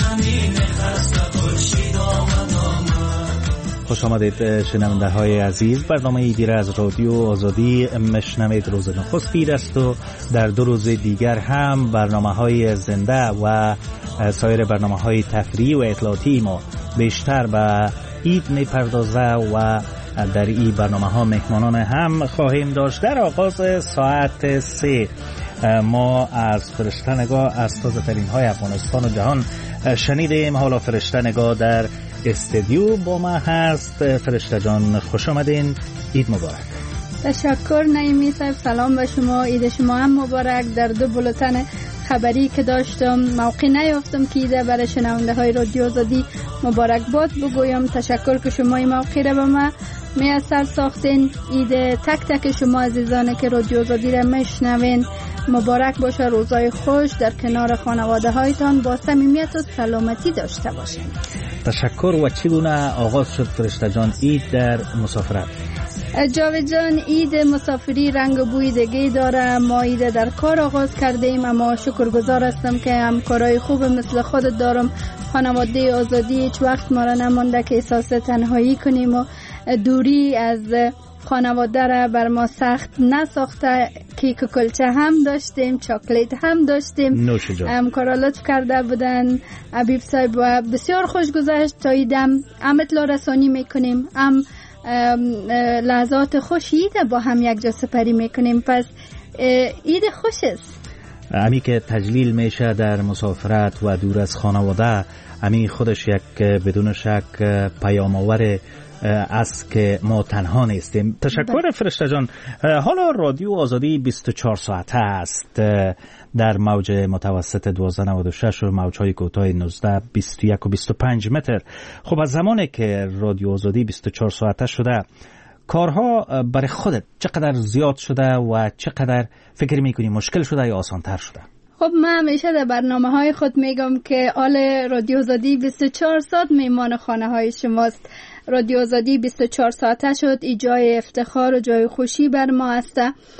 Speaker 23: خوش آمدید شنونده های عزیز. برنامه ایدی را از رادیو آزادی مشنوید. روز نخست پیر است و در دو روز دیگر هم برنامه های زنده و سایر برنامه های تفریحی و اطلاعاتی ما بیشتر به عید می پردازه و در این برنامه ها مهمانان هم خواهیم داشت. در آغاز ساعت سه ما از فرشته‌نگاه از تازه ترین های افغانستان و جهان شنیدیم. حالا فرشته‌نگاه در استودیو با ما هست. فرشته جان خوش آمدین، عید مبارک.
Speaker 8: تشکر نعیمی صاحب، سلام به شما، عید شما هم مبارک. در دو بولتن خبری که داشتم موقع نیافتم که ایده برای شنونده های رادیو آزادی مبارک باد بگویم. تشکر که شما این موقع را به ما میسر ساختین. عید تک تک شما عزیزانی که رادیو آزادی را میشنوین مبارک باشه. روزای خوش در کنار خانواده هایتان با صمیمیت و سلامتی داشته باشین.
Speaker 23: تشکر. و چگونه آغاز شد فرشته جان عید در مسافرت؟
Speaker 8: جاوید جان، عید مسافری رنگ و بوی دیگه داره. ما عید در کار آغاز کردیم، اما شکرگزار هستم که همکارای خوب مثل خودت دارم. خانواده آزادی هیچ وقت ما را نمانده که احساس تنهایی کنیم و دوری از خانواده را بر ما سخت نساخته. کیک و کلچه هم داشتیم، چاکلیت هم داشتیم. همکارا لطف کرده بودن. حبیب صاحب و بسیار خوش گذشت. تا ایدم هم اطلاع رسانی میکنیم، هم لحظات خوش عید با هم یک جا سپری میکنیم. پس عید خوش است.
Speaker 23: امی که تجلیل میشه در مسافرت و دور از خانواده، امی خودش یک بدون شک پیام آور است که ما تنها نیستیم. تشکر فرشته جان. حالا رادیو آزادی بیست و چهار ساعته است در موج متوسط دوازده نود و شش و موج‌های کوتاه نوزده، بیست و یک و بیست و پنج متر. خب از زمانی که رادیو آزادی بیست و چهار ساعته شده، کارها برای خودت چقدر زیاد شده و چقدر فکر میکنی مشکل شده یا آسان‌تر شده؟
Speaker 8: خب من همیشه در برنامه های خود میگم که آل رادیو آزادی بیست و چهار ساعت میمان خانه های شماست. رادیو آزادی بیست و چهار ساعته شد. ای جای افتخار و جای خوشی بر ما است،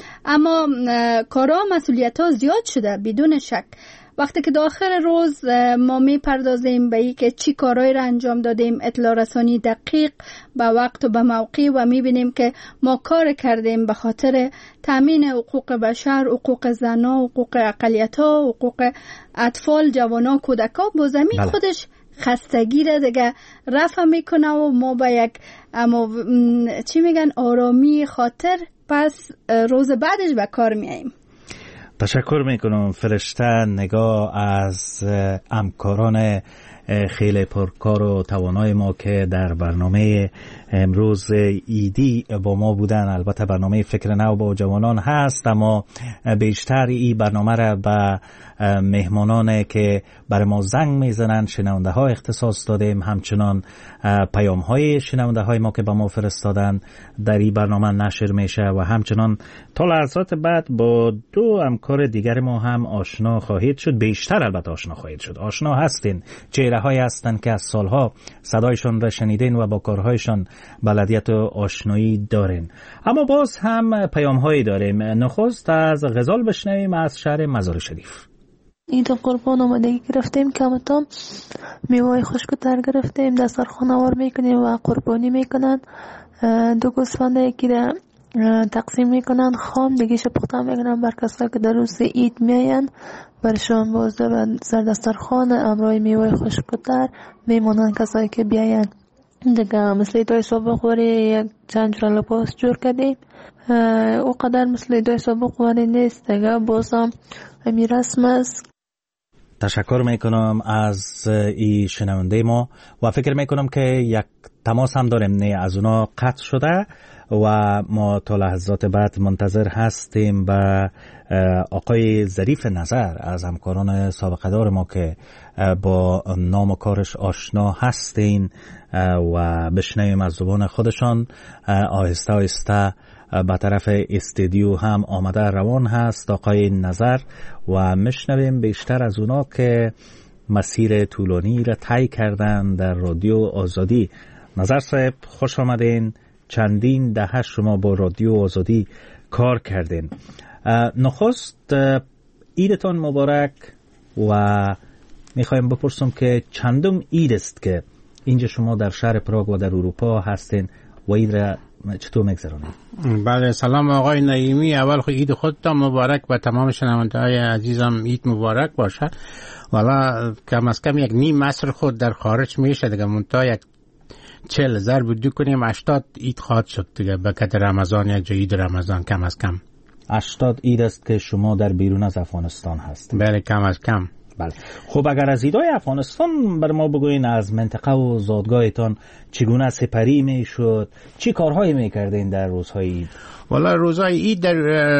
Speaker 8: اما کارا مسئولیت ها زیاد شده بدون شک. وقتی که داخل روز ما می پردازیم به این که چی کارهایی را انجام دادیم، اطلاع رسانی دقیق به وقت و به موقع، و می بینیم که ما کار کردیم به خاطر تامین حقوق بشر، حقوق زنان، حقوق اقلیت‌ها، حقوق اطفال، جوانان، کودکان. با زمین خودش خستگی را دیگه رفع میکنه و ما با یک اما چی میگن آرامی خاطر پس روز بعدش به کار میاییم.
Speaker 23: تشکر میکنم فرشته نگاه از همکاران خیلی پرکار و توانای ما که در برنامه امروز ایدی با ما بودن. البته برنامه فکر نو با جوانان هست، اما بیشتر این برنامه را به مهمانان که برای ما زنگ میزنن، شنونده ها اختصاص دادیم. همچنان پیام های شنونده های ما که به ما فرستادن در این برنامه نشر میشه و همچنان تا لحظات بعد با دو همکار دیگر ما هم آشنا خواهید شد. بیشتر البته آشنا خواهید شد. آشنا هستین، چهره هایی هستن که از سالها صدایشان را شنیدین و با کارهایشان بلدیت و آشنایی دارین. اما باز هم پیام هایی داریم. نخست از غزال بشنویم از شهر مزار شریف.
Speaker 11: عید قربان آمادگی گرفتیم، کمتام میوه خشک‌تر گرفتیم، دسترخوان آور میکنیم و قربانی میکنن. دو گوسفند یکی را تقسیم میکنن خام، دیگه پخته میکنن بر کسایی که در روز عید میاین. برشان باز در دسترخوان امرای میوه خشک‌تر میمونن کسایی که بیاین. دیگه مثل دوی سابق وری یک چند جور لباس جور کردیم. او قدر مثل دوی سابق وری نیست، دیگه بازم همی رسم است.
Speaker 23: تشکر میکنم از این شنونده ما و فکر میکنم که یک تماس هم داریم نه از اونا قطع شده و ما تا لحظات بعد منتظر هستیم به آقای ظریف نظر از همکاران سابقه دار ما که با نام و کارش آشنا هستین و بشنویم از زبان خودشان. آهسته آهسته به طرف استودیو هم آمده روان هست آقای نظر و مشنویم بیشتر از اونا که مسیر طولانی را طی کردن در رادیو آزادی. نظر صاحب خوش آمدین. چندین دهه شما با رادیو آزادی کار کردین. نخست عیدتان مبارک و میخوایم بپرسم که چندم عید است که اینجا شما در شهر پراگ و در اروپا هستین و عید را چطور میگذرونید؟
Speaker 4: بله، سلام آقای نعیمی. اول خود عید خودتان مبارک و تمام شنونده‌های عزیزم عید مبارک باشه. والا کم از کم یک نیم عصر خود در خارج میشه دیگه، منتها یک چهل ضرب دو کنیم هشتاد عید خواهد شد دیگه به قدر رمضان، یک جا عید رمضان کم از کم
Speaker 23: هشتاد عید است که شما در بیرون از افغانستان هستید.
Speaker 4: بله کم از کم.
Speaker 23: بله. خب اگر از ایدای افغانستان بر ما بگوین از منطقه و زادگاهتان چگونه سپری میشد، چی کارهایی میکردین در روزهای عید؟
Speaker 4: والا روزهای عید در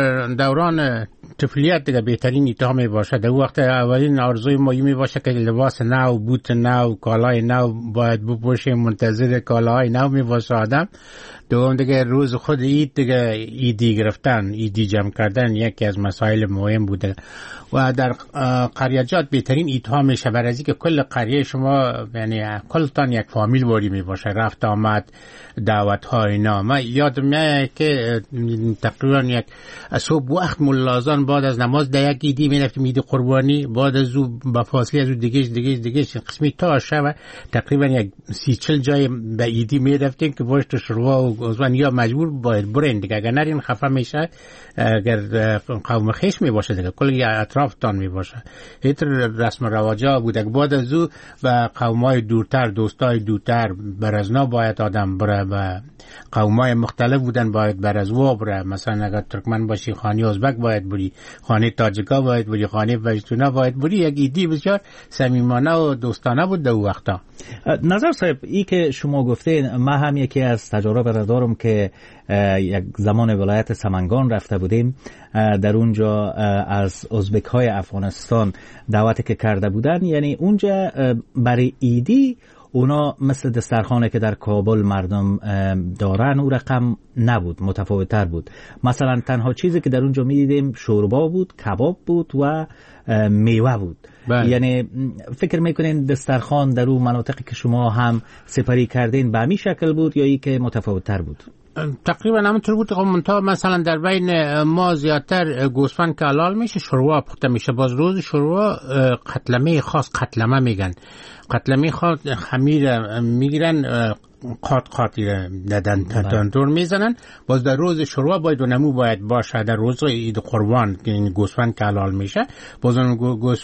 Speaker 4: دوران طفولیت دیگه بهترین ایدها می باشه. در وقت اولین آرزوی ما می باشه که لباس نو، بوت نو، کالای نو باید بپوشیم، منتظر کالاهای نو می باشه آدم. دوم دیگه روز خود عید دیگه ایدی گرفتن، ایدی جمع کردن یکی از مسائل مهم بوده و در قریه‌جات بهترین ایدها میشه برای از اینکه کل قریه شما یعنی کلتان یک فامیل باری می باشه، رفت آمد، دعوت ها اینا. من یادم میاد که تقریبا یک صبح وقت ملازان بعد از نماز در یک ایدی می رفتیم عید قربانی، بعد از او با فاصله از او دیگه دیگه دیگه قسمی تا شب تقریبا یک سی چل جای به ایدی می رفتیم که باش تو شروع و گوزوان یا مجبور باید برین دیگه، اگر نرین خفه میشه، اگر قوم خیش می باشه دیگه کل اطراف تان می باشه. اینطور رسم رواجا بوده. بعد از او و قومای دورتر، دوستای دورتر برزنا باید آدم بره و قومای مختلف بودن باید برزوا بره. مثلا اگر ترکمن باشی خانه ازبک باید بری، خانه تاجیکا باید بری، خانه پشتونا باید بری. یک ایدی بسیار صمیمانه و دوستانه بود در وقتا.
Speaker 23: نظر صاحب، ای که شما گفتین من هم یکی از تجارب را دارم که یک زمان ولایت سمنگان رفته بودیم، در اونجا از ازبک های افغانستان دعوتی که کرده بودن، یعنی اونجا برای ایدی اونا مثل دسترخانه که در کابل مردم دارن او رقم نبود، متفاوت‌تر بود. مثلا تنها چیزی که در اونجا می‌دیدیم شوربا بود، کباب بود و میوه بود. بله. یعنی فکر میکنین دسترخوان در اون مناطقی که شما هم سپری کردین به همین شکل بود یا ای که متفاوت‌تر بود؟
Speaker 4: تقریبا همونطور بود. منتها مثلا در بین ما زیادتر گوسفند که حلال میشه شوربا پخته میشه. باز روز شوربا قتلمه خاص، قتلمه میگن، قتلمه خاص خمیر میگیرن، قاط قاطی دادن تندور میزنن. باز در روز شوربا باید نمو باید باشه. در روز عید قربان که این گوسفند که حلال میشه باز اون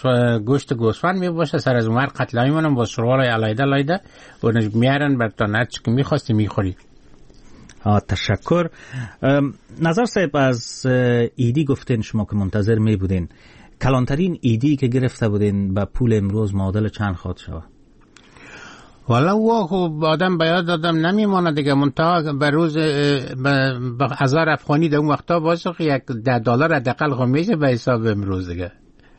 Speaker 4: گوشت گوسفند می باشه، سر از اون قتلمه منم باز شوربا رو علایده علایده اون میارن بر تا هرچی که میخواستی میخوری.
Speaker 23: تشکر. نظر صاحب، از ایدی گفتین شما که منتظر می بودین، کلانترین ایدی که گرفته بودین با پول امروز معادل چند خواهد شود؟
Speaker 4: والا وا خب آدم بیاد آدم نمیمانه دیگه. منتها به روز به هزار افغانی در اون وقتا باشه یک ده دلار حداقل خب میشه به حساب امروز دیگه.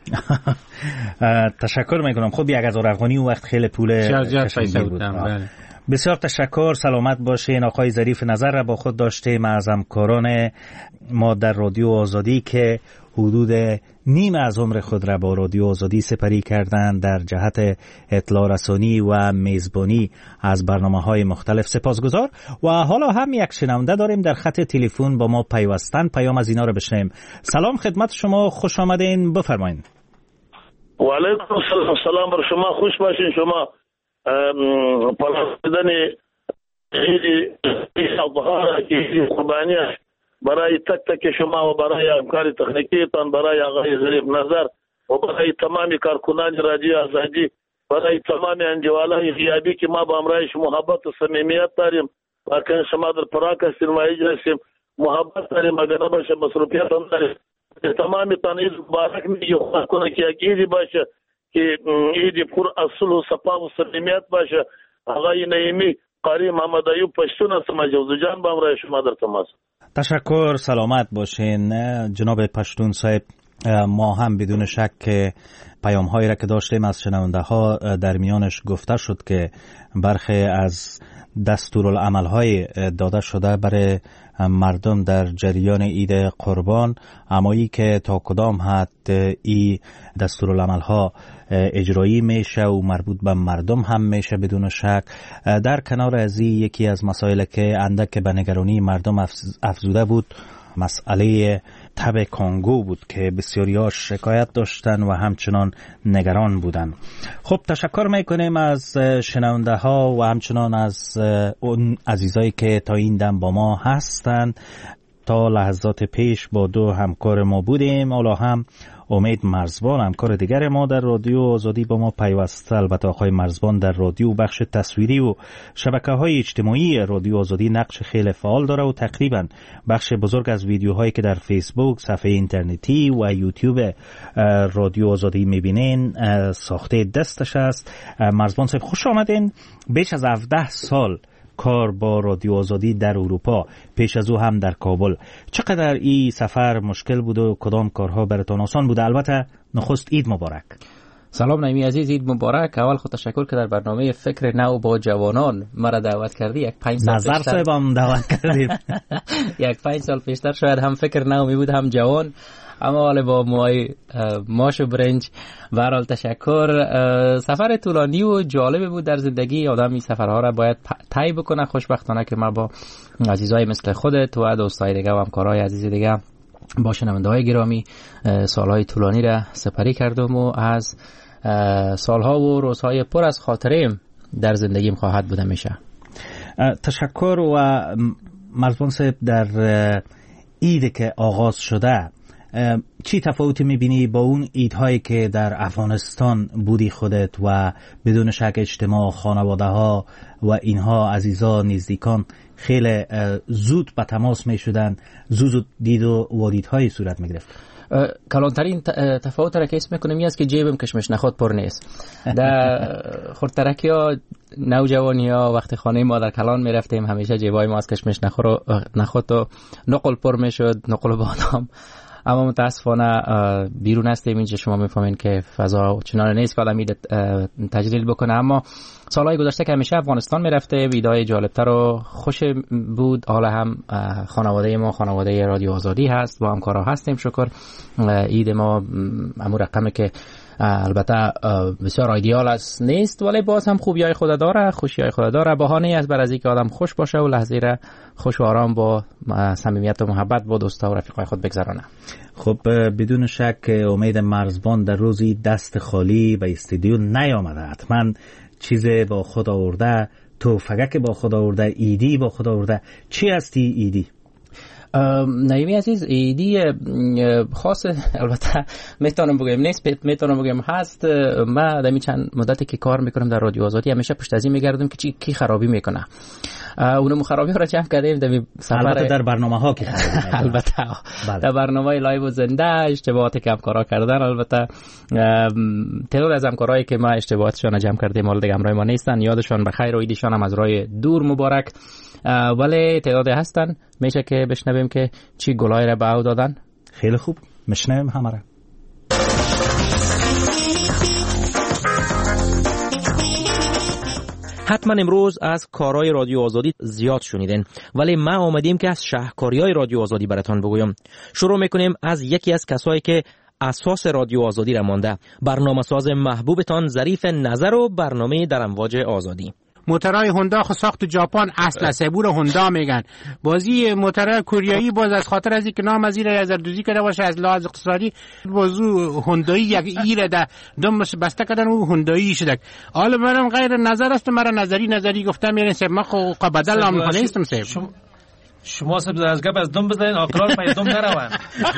Speaker 23: تشکر میکنم. خب یک هزار افغانی اون وقت خیلی پول
Speaker 4: پیسه بود.
Speaker 23: بسیار تشکر. سلامت باشین. آقای ظریف نظر را با خود داشتیم از همکاران ما در رادیو آزادی که حدود نیم از عمر خود را با رادیو آزادی سپری کردند در جهت اطلاع رسانی و میزبانی از برنامه‌های مختلف. سپاسگزار. و حالا هم یک شنونده داریم در خط تلفن با ما پیوستن، پیام از اینا رو بشنویم. سلام خدمت شما، خوش آمدین، بفرمایید.
Speaker 12: و علیکم السلام. سلام بر شما، خوش باشین. شما پرستدن عید قربانی برای تک تک شما و برای همکار تکنیکیتان، برای آقای ظریف نظر و برای تمامی کارکنان رادیو آزادی، برای تمامی انجوالای غیابی که ما با امرایش محبت و صمیمیت داریم و که شما در پراک هستیم و اینجا هستیم محبت داریم، اگر نباشه مصروفیت هم داریم. تمامی تان عید مبارک میگه خواهد کنه که یک عیدی باشه که عیدی پر اصل و صفا و صمیمیت باشه. آقای نعیمی قاری محمد ایوب پشتون هستم از جوزجان با امرای شما در تماس.
Speaker 23: تشکر. سلامت باشین جناب پشتون صاحب. ما هم بدون شک که پیام هایی را که داشتیم از شنونده ها در میانش گفته شد که برخی از دستورالعمل های داده شده برای مردم در جریان عید قربان، امایی که تا کدام حد این دستورالعمل ها اجرایی میشه و مربوط به مردم هم میشه بدون شک. در کنار از این یکی از مسائل که اندک به نگرانی مردم افزوده بود مسئله تب کانگو بود که بسیاری‌ها شکایت داشتن و همچنان نگران بودن. خب تشکر میکنیم از شنونده ها و همچنان از اون عزیزایی که تا این دم با ما هستند. تا لحظات پیش با دو همکار ما بودیم. حالا هم امید مرزبان همکار دیگر ما در رادیو آزادی با ما پیوسته. البته آقای مرزبان در رادیو بخش تصویری و شبکه‌های اجتماعی رادیو آزادی نقش خیلی فعال داره و تقریبا بخش بزرگ از ویدیوهایی که در فیسبوک، صفحه اینترنتی و یوتیوب رادیو آزادی میبینین ساخته دستش است. مرزبان صاحب خوش آمدین. بیش از هفده سال کار با رادیو آزادی در اروپا، پیش از او هم در کابل. چقدر این سفر مشکل بود و کدام کارها براتون آسان بود؟ البته نخست عید مبارک.
Speaker 13: سلام نعیمی عزیز، عید مبارک. اول خود تشکر که در برنامه فکر نو با جوانان مرا دعوت کردی. یک پنج سال
Speaker 23: نظر
Speaker 13: پیشتر
Speaker 23: صاحب هم دعوت کردیم.
Speaker 13: یک پنج سال پیشتر شاید هم فکر نو می بود هم جوان، اما حالا با موهای ماش و برنج. به هر حال تشکر. سفر طولانی و جالب بود در زندگی. آدم این سفرها را باید طی بکنه. خوشبختانه که ما با عزیزای مثل خودت و دوستای دیگه و همکارای عزیز دیگه با شنونده‌های گرامی سالهای طولانی را سپری کردم و از سالها و روزهای پر از خاطره در زندگیم خواهد بود همیشه.
Speaker 23: تشکر. و مرزبان صاحب در عید که آغاز شده چی تفاوتی میبینی با اون عیدهایی که در افغانستان بودی خودت و بدون شک اجتماع خانواده ها و اینها عزیزان نزدیکان خیلی زود به تماس میشدن، زود زود دید و وادیدهایی صورت میگرفت؟
Speaker 13: کلانترین تفاوت را که اسم میکنم این است که جیبم کشمش نخود پر نیست. در خردترکی ها نوجوانی ها وقتی خانه ما در کلان میرفتیم همیشه جیبای ما از کشمش نخود و نقل پر میشد، نقل بادام. اما متاسفانه بیرون هستیم اینجا شما میفهمین که فضا چنان نیست که آدم تجلیل بکنه. اما سالهای گذشته که همیشه افغانستان میرفته ویدای جالبتر و خوش بود. حالا هم خانواده ما خانواده رادیو آزادی هست، با همکارا هستیم شکر. عید ما امو رقمی که البته بسیار ایدئال است نیست، ولی باز هم خوبیای خود داره، خوشیای خود داره. بهانه از بر از اینکه آدم خوش باشه و لحظه را خوش و آرام با صمیمیت و محبت با دوستا و رفیقای خود بگذرانه.
Speaker 23: خب بدون شک امید مرزبان در روزی دست خالی به استودیو نیامده. حتما چیز با خود آورده، توفگک با خود آورده، ایدی با خود آورده. چی هستی ایدی؟
Speaker 13: نعیمی عزیز، ایدی خاص البته میتونم بگم نیست، میتونم بگم هست. من دمی چند مدتی که کار میکنم در رادیو آزادی همیشه پشت از این میگردم که چی کی خرابی میکنه. اونم خرابی ها را جمع کردیم دمی سفر.
Speaker 23: البته در برنامه ها که
Speaker 13: البته در برنامه لایو و زنده اشتباهات که همکارا کردن. البته تعداد از همکارایی که ما اشتباهاتشون جمع کردیم حالا دیگه همراه ما نیستن، یادشون بخیر و عیدشون هم از راه دور مبارک. ولی تعداد هستن، میشه که بشنویم که چی گلای را به او دادن.
Speaker 23: خیلی خوب، میشنویم همه را.
Speaker 14: حتما امروز از کارهای رادیو آزادی زیاد شنیدین، ولی ما آمدیم که از شهرکاری‌های رادیو آزادی براتون بگویم. شروع میکنیم از یکی از کسایی که اساس رادیو آزادی را مانده، برنامه‌ساز محبوبتان ظریف نظر و برنامه در امواج آزادی.
Speaker 4: موترهای هوندا خو ساخت جاپان اصل سبور هوندا میگن. بازی موترهای کوریایی باز از خاطر از اینکه نام از ایره از دوزی کرده باشه از لحاظ اقتصادی بازو هوندایی یک ایره ده دم بسته کردن و هوندایی شده. حالا منم غیر نظر است، مرا نظری نظری گفتم یعنی سب ما خو بدل نام کنه استم سب
Speaker 15: شما سب از گپ از دم بزنین آقرار پای دم نروان.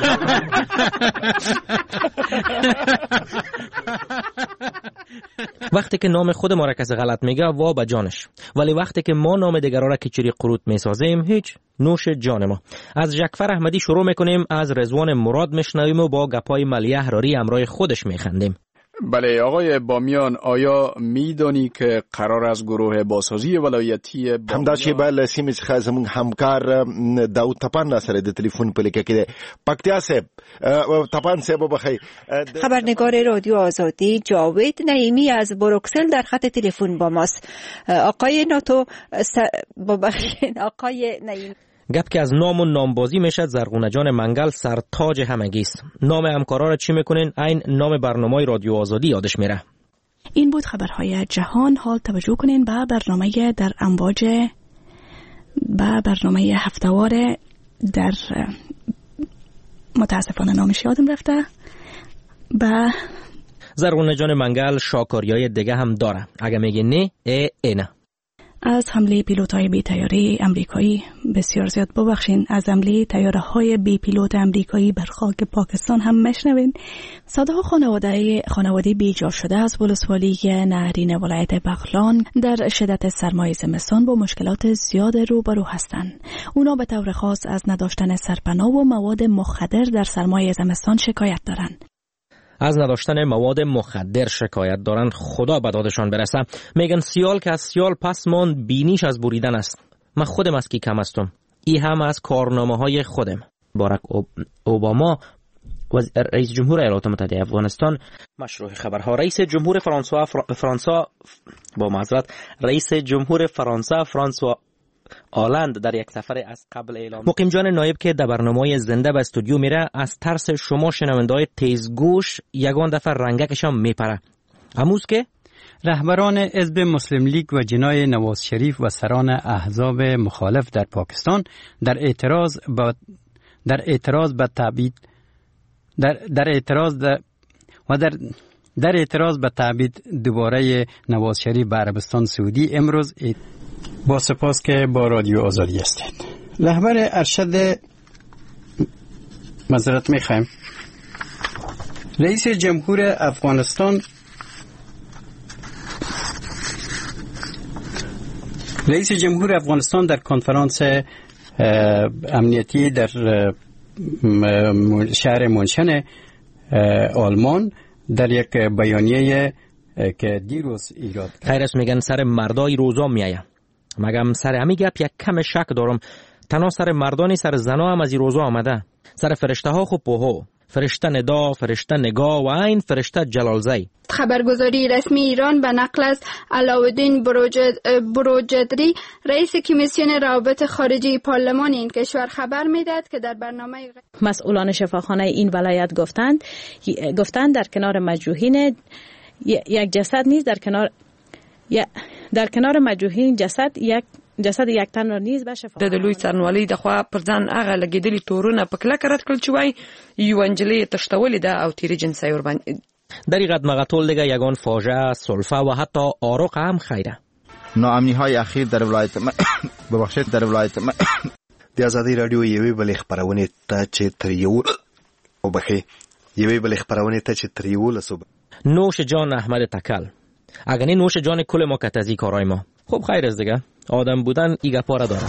Speaker 14: وقتی که نام خود ما را کسی غلط میگه وا به جانش، ولی وقتی که ما نام دیگران را کچری قروت میسازیم هیچ، نوش جان ما. از جعفر احمدی شروع میکنیم، از رضوان مراد میشنویم و با گپای ملیه احراری همراه خودش میخندیم.
Speaker 16: بله آقای بامیان، آیا میدانی که قرار از گروه بازسازی ولایتی
Speaker 17: همداشي بل سیمه څخه زموږ همکار داود تپان سره د تلیفون په لیکه کې پکتیا صاحب تپان صاحب بخیر.
Speaker 18: خبرنگار رادیو آزادی جاوید نعیمی از بروکسل در خط تلفن با ماست. آقای ناتو س... آقای نعیمی
Speaker 14: گپ که از نام و نامبازی میشد، زرغونه جان منگل سرتاج همگی است. نام همکارا را چی میکنین؟ این نام برنامه رادیو آزادی یادش میره.
Speaker 20: این بود خبرهای جهان. حال توجه کنین به برنامه در امواج به برنامه هفتهوار در متاسفانه نامش یادم رفته. با
Speaker 14: زرغونه جان منگل شاکاریای دیگه هم داره. اگه میگه نه ای ای نه.
Speaker 20: از حمله پیلوت‌های بی طیاره آمریکایی بسیار زیاد ببخشین، از حمله طیاره‌های بی پیلوت آمریکایی بر خاک پاکستان هم مشنوین. صداها خانواده خانواده بیجا شده از ولسوالی نهرین ولایت بغلان در شدت سرمای زمستان با مشکلات زیاد روبرو هستند. اونا به طور خاص از نداشتن سرپناه و مواد مخدر در سرمای زمستان شکایت دارند.
Speaker 14: از نداشتن مواد مخدر شکایت دارن، خدا به دادشان برسه. میگن سیال که از سیال پس ماند، بینیش از بریدن است. من خودم از کی کم هستم. ای هم از کارنامه های خودم. باراک اوباما رئیس جمهور ایالات متحده افغانستان مشروع خبرها. رئیس جمهور فرانسوا فرانسه با معذرت رئیس جمهور فرانسه فرانسوا آلند در یک سفر از قبل اعلام. مقیم جان نایب که در برنامه زنده به استودیو میره، از ترس شما شنونده‌های تیزگوش یگان دفعه رنگکشان میپره. امروز که
Speaker 5: رهبران حزب مسلم لیگ و جنای نواز شریف و سران احزاب مخالف در پاکستان در اعتراض با در اعتراض به تبعید در در اعتراض در و در در اعتراض به تبعید دوباره نواز شریف به عربستان سعودی امروز ات... با سپاس که با رادیو آزادی هستید. رهبر ارشد معذرت میخوایم رئیس جمهور افغانستان رئیس جمهور افغانستان در کنفرانس امنیتی در شهر منشن آلمان در یک بیانیه که دیروز ایراد
Speaker 14: خیر است میگن سر مردای روزا میایه. مگم سر همی گپ یک کم شک دارم، تنها سر مردانی سر زنا هم از این روزا آمده. سر فرشته ها خوب پوهو، فرشته ندا، فرشته نگاه و این فرشته جلالزی.
Speaker 8: خبرگزاری رسمی ایران به نقل از علاءالدین بروجد بروجدری رئیس کمیسیون روابط خارجی پارلمان این کشور خبر میداد که در برنامه
Speaker 6: مسئولان شفاخانه این ولایت گفتند گفتند در کنار مجروحین یک جسد نیز در کنار در کنار مجروحین جسد یک جسد یک تن نیز به شفا
Speaker 10: د لوی څرنوالي د خوا پر ځان هغه لګیدلی تورونه په کلکه رد کړل چې وای یو انجلې تشتولې ده او تیری جنسي ور باندې
Speaker 14: در این قدمه طول دیگه یگان فاجعه، سلفه و حتی آروق هم خیره.
Speaker 19: ناامنی های اخیر در ولایت ببخشید در ولایت د آزادۍ رادیو یوې بلې خبرونه ته چې تر یو وبخې یوې بلې خبرونه ته چې تر یو لسو
Speaker 14: نوش جان احمد تکل. اگه نوش جان کل ما کتازی کارای ما. خب خیر است دیگه. آدم بودن ایگه پاره داره.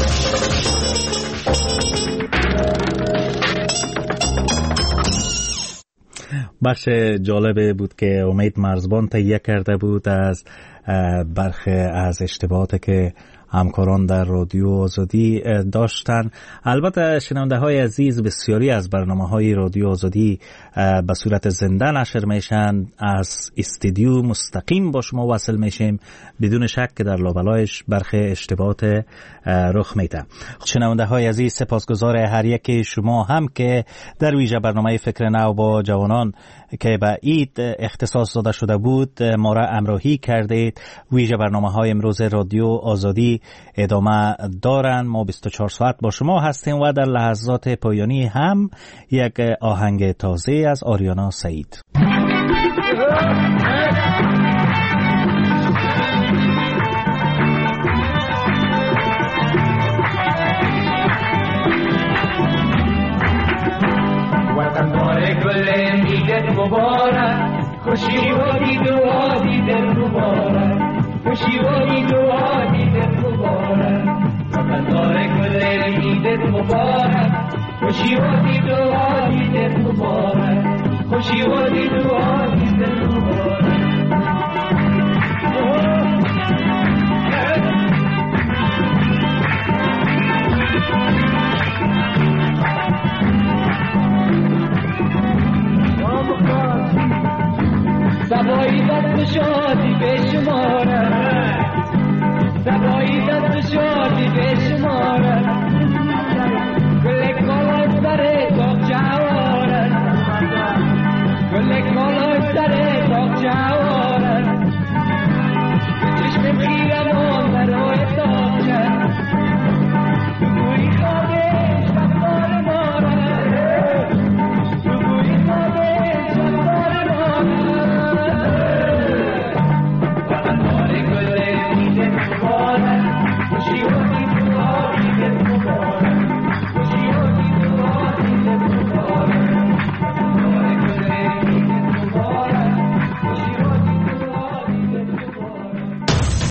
Speaker 23: بخش جالبه بود که امید مرزبان تهیه کرده بود از برخی از اشتباهاتی که همکاران در رادیو آزادی داشتن. البته شنونده های عزیز بسیاری از برنامه های رادیو آزادی به صورت زنده نشر میشن، از استودیو مستقیم با شما وصل میشیم، بدون شک که در لابلایش برخی اشتباهات رخ میده. شنونده های عزیز سپاسگزار هر یک شما هم که در ویژه برنامه فکر نو با جوانان که به عید اختصاص داده شده بود ما را همراهی کردید. ویژه برنامه های امروز رادیو آزادی ادامه دارن. ما بیست و چهار ساعت با شما هستیم و در لحظات پایانی هم یک آهنگ تازه از آریانا سعید.
Speaker 21: وطن دار گل میگد مبارک، خوشی و دید و دیدن مبارک، خوشی و دید و دیدن مبارک. وطن دار گل میگد مبارک، خوشی و دید و دیدن مبارک، خوشی و دید و دیدن مبارک. سبایی دست شادی به شما